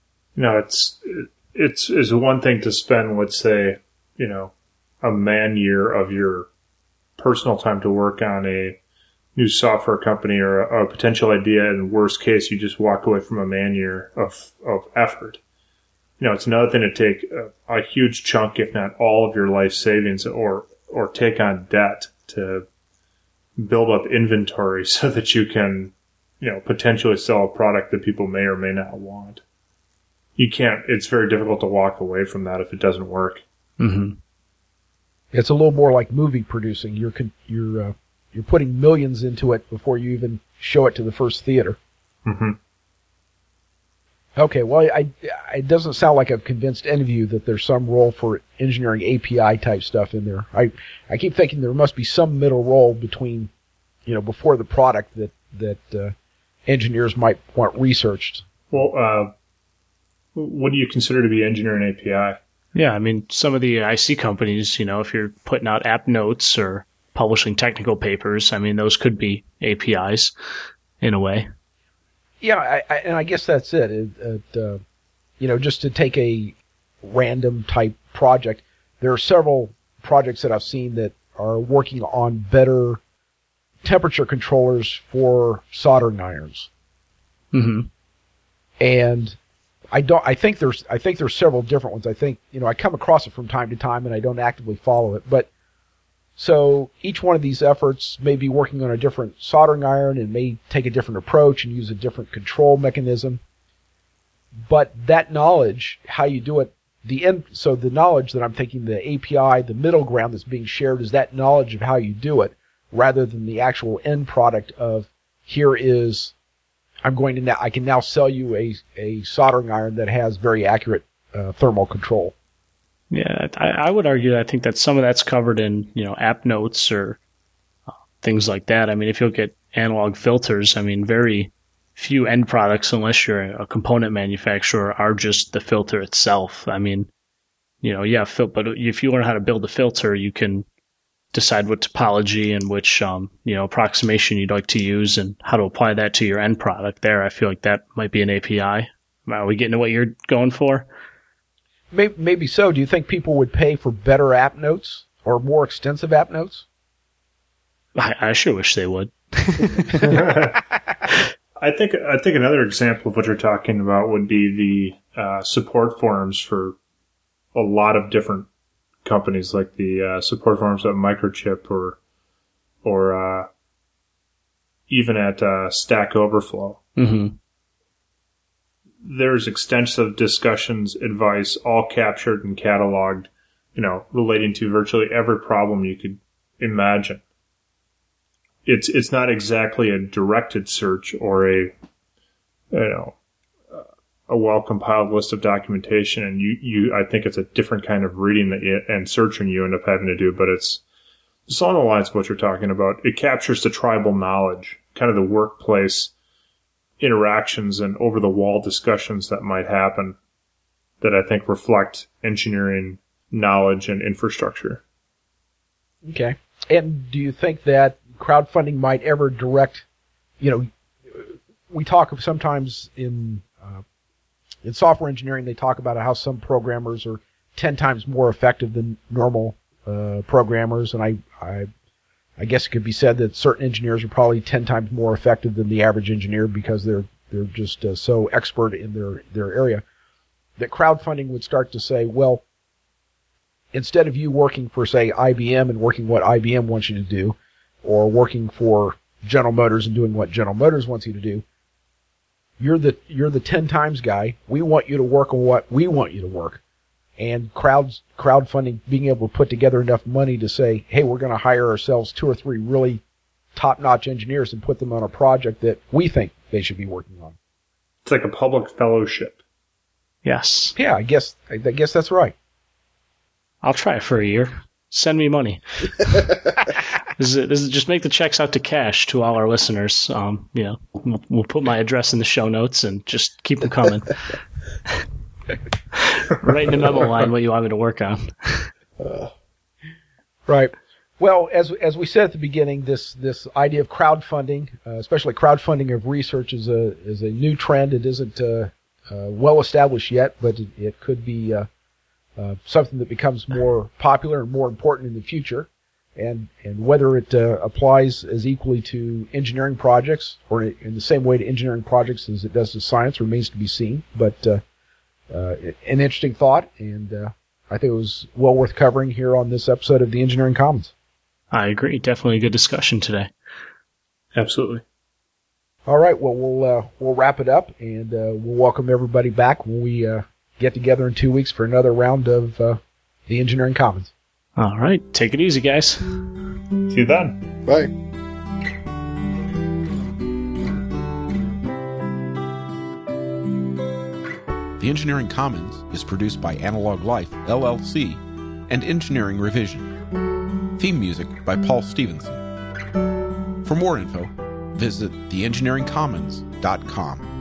It's one thing to spend, let's say, a man year of your personal time to work on a new software company or a potential idea. In the worst case, you just walk away from a man year of effort. it's another thing to take a huge chunk, if not all, of your life savings or take on debt to build up inventory so that you can, potentially sell a product that people may or may not want. It's very difficult to walk away from that if it doesn't work. Mm-hmm. It's a little more like movie producing. You're putting millions into it before you even show it to the first theater. Mm-hmm. Okay, well, it doesn't sound like I've convinced any of you that there's some role for engineering API type stuff in there. I keep thinking there must be some middle role between, before the product that engineers might want researched. Well, what do you consider to be engineering API? Yeah, I mean, some of the IC companies, if you're putting out app notes or publishing technical papers, I mean, those could be APIs in a way. Yeah, and I guess that's it. Just to take a random type project, there are several projects that I've seen that are working on better temperature controllers for soldering irons. Mm-hmm. And I think there's several different ones. I think, I come across it from time to time and I don't actively follow it, but so each one of these efforts may be working on a different soldering iron and may take a different approach and use a different control mechanism. But that knowledge, how you do it, so the knowledge that I'm thinking, the API, the middle ground that's being shared is that knowledge of how you do it, rather than the actual end product of, I can now sell you a soldering iron that has very accurate thermal control. Yeah, I would argue, I think that some of that's covered in, app notes or things like that. I mean, if you look at analog filters, I mean, very few end products, unless you're a component manufacturer, are just the filter itself. I mean, but if you learn how to build a filter, you can decide what topology and which, approximation you'd like to use and how to apply that to your end product there. I feel like that might be an API. Are we getting to what you're going for? Maybe so. Do you think people would pay for better app notes or more extensive app notes? I sure wish they would. I think another example of what you're talking about would be the support forums for a lot of different companies, like the support forums at Microchip or even at Stack Overflow. Mm-hmm. There's extensive discussions, advice, all captured and cataloged, relating to virtually every problem you could imagine. It's not exactly a directed search or a well-compiled list of documentation, and I think it's a different kind of reading and searching you end up having to do, but it's along the lines of what you're talking about. It captures the tribal knowledge, kind of the workplace interactions and over-the-wall discussions that might happen that I think reflect engineering knowledge and infrastructure. Okay. And do you think that crowdfunding might ever direct, we talk sometimes in software engineering, they talk about how some programmers are 10 times more effective than normal programmers, and I guess it could be said that certain engineers are probably 10 times more effective than the average engineer because they're just so expert in their area. That crowdfunding would start to say, well, instead of you working for, say, IBM and working what IBM wants you to do, or working for General Motors and doing what General Motors wants you to do, you're the 10 times guy. We want you to work on what we want you to work. And crowdfunding, being able to put together enough money to say, hey, we're going to hire ourselves 2 or 3 really top-notch engineers and put them on a project that we think they should be working on. It's like a public fellowship. Yes. Yeah, I guess that's right. I'll try it for a year. Send me money. This is just make the checks out to cash to all our listeners. We'll put my address in the show notes and just keep them coming. Write in the memo line what you want me to work on. Right. Well, as we said at the beginning, this idea of crowdfunding, especially crowdfunding of research, is a new trend. It isn't well established yet, but it could be something that becomes more popular and more important in the future. And whether it applies as equally to engineering projects or in the same way to engineering projects as it does to science remains to be seen. But an interesting thought, and I think it was well worth covering here on this episode of the Engineering Commons. I agree. Definitely a good discussion today. Absolutely. All right. Well, we'll wrap it up, and we'll welcome everybody back when we get together in 2 weeks for another round of the Engineering Commons. All right. Take it easy, guys. See you then. Bye. The Engineering Commons is produced by Analog Life, LLC, and Engineering Revision. Theme music by Paul Stevenson. For more info, visit theengineeringcommons.com.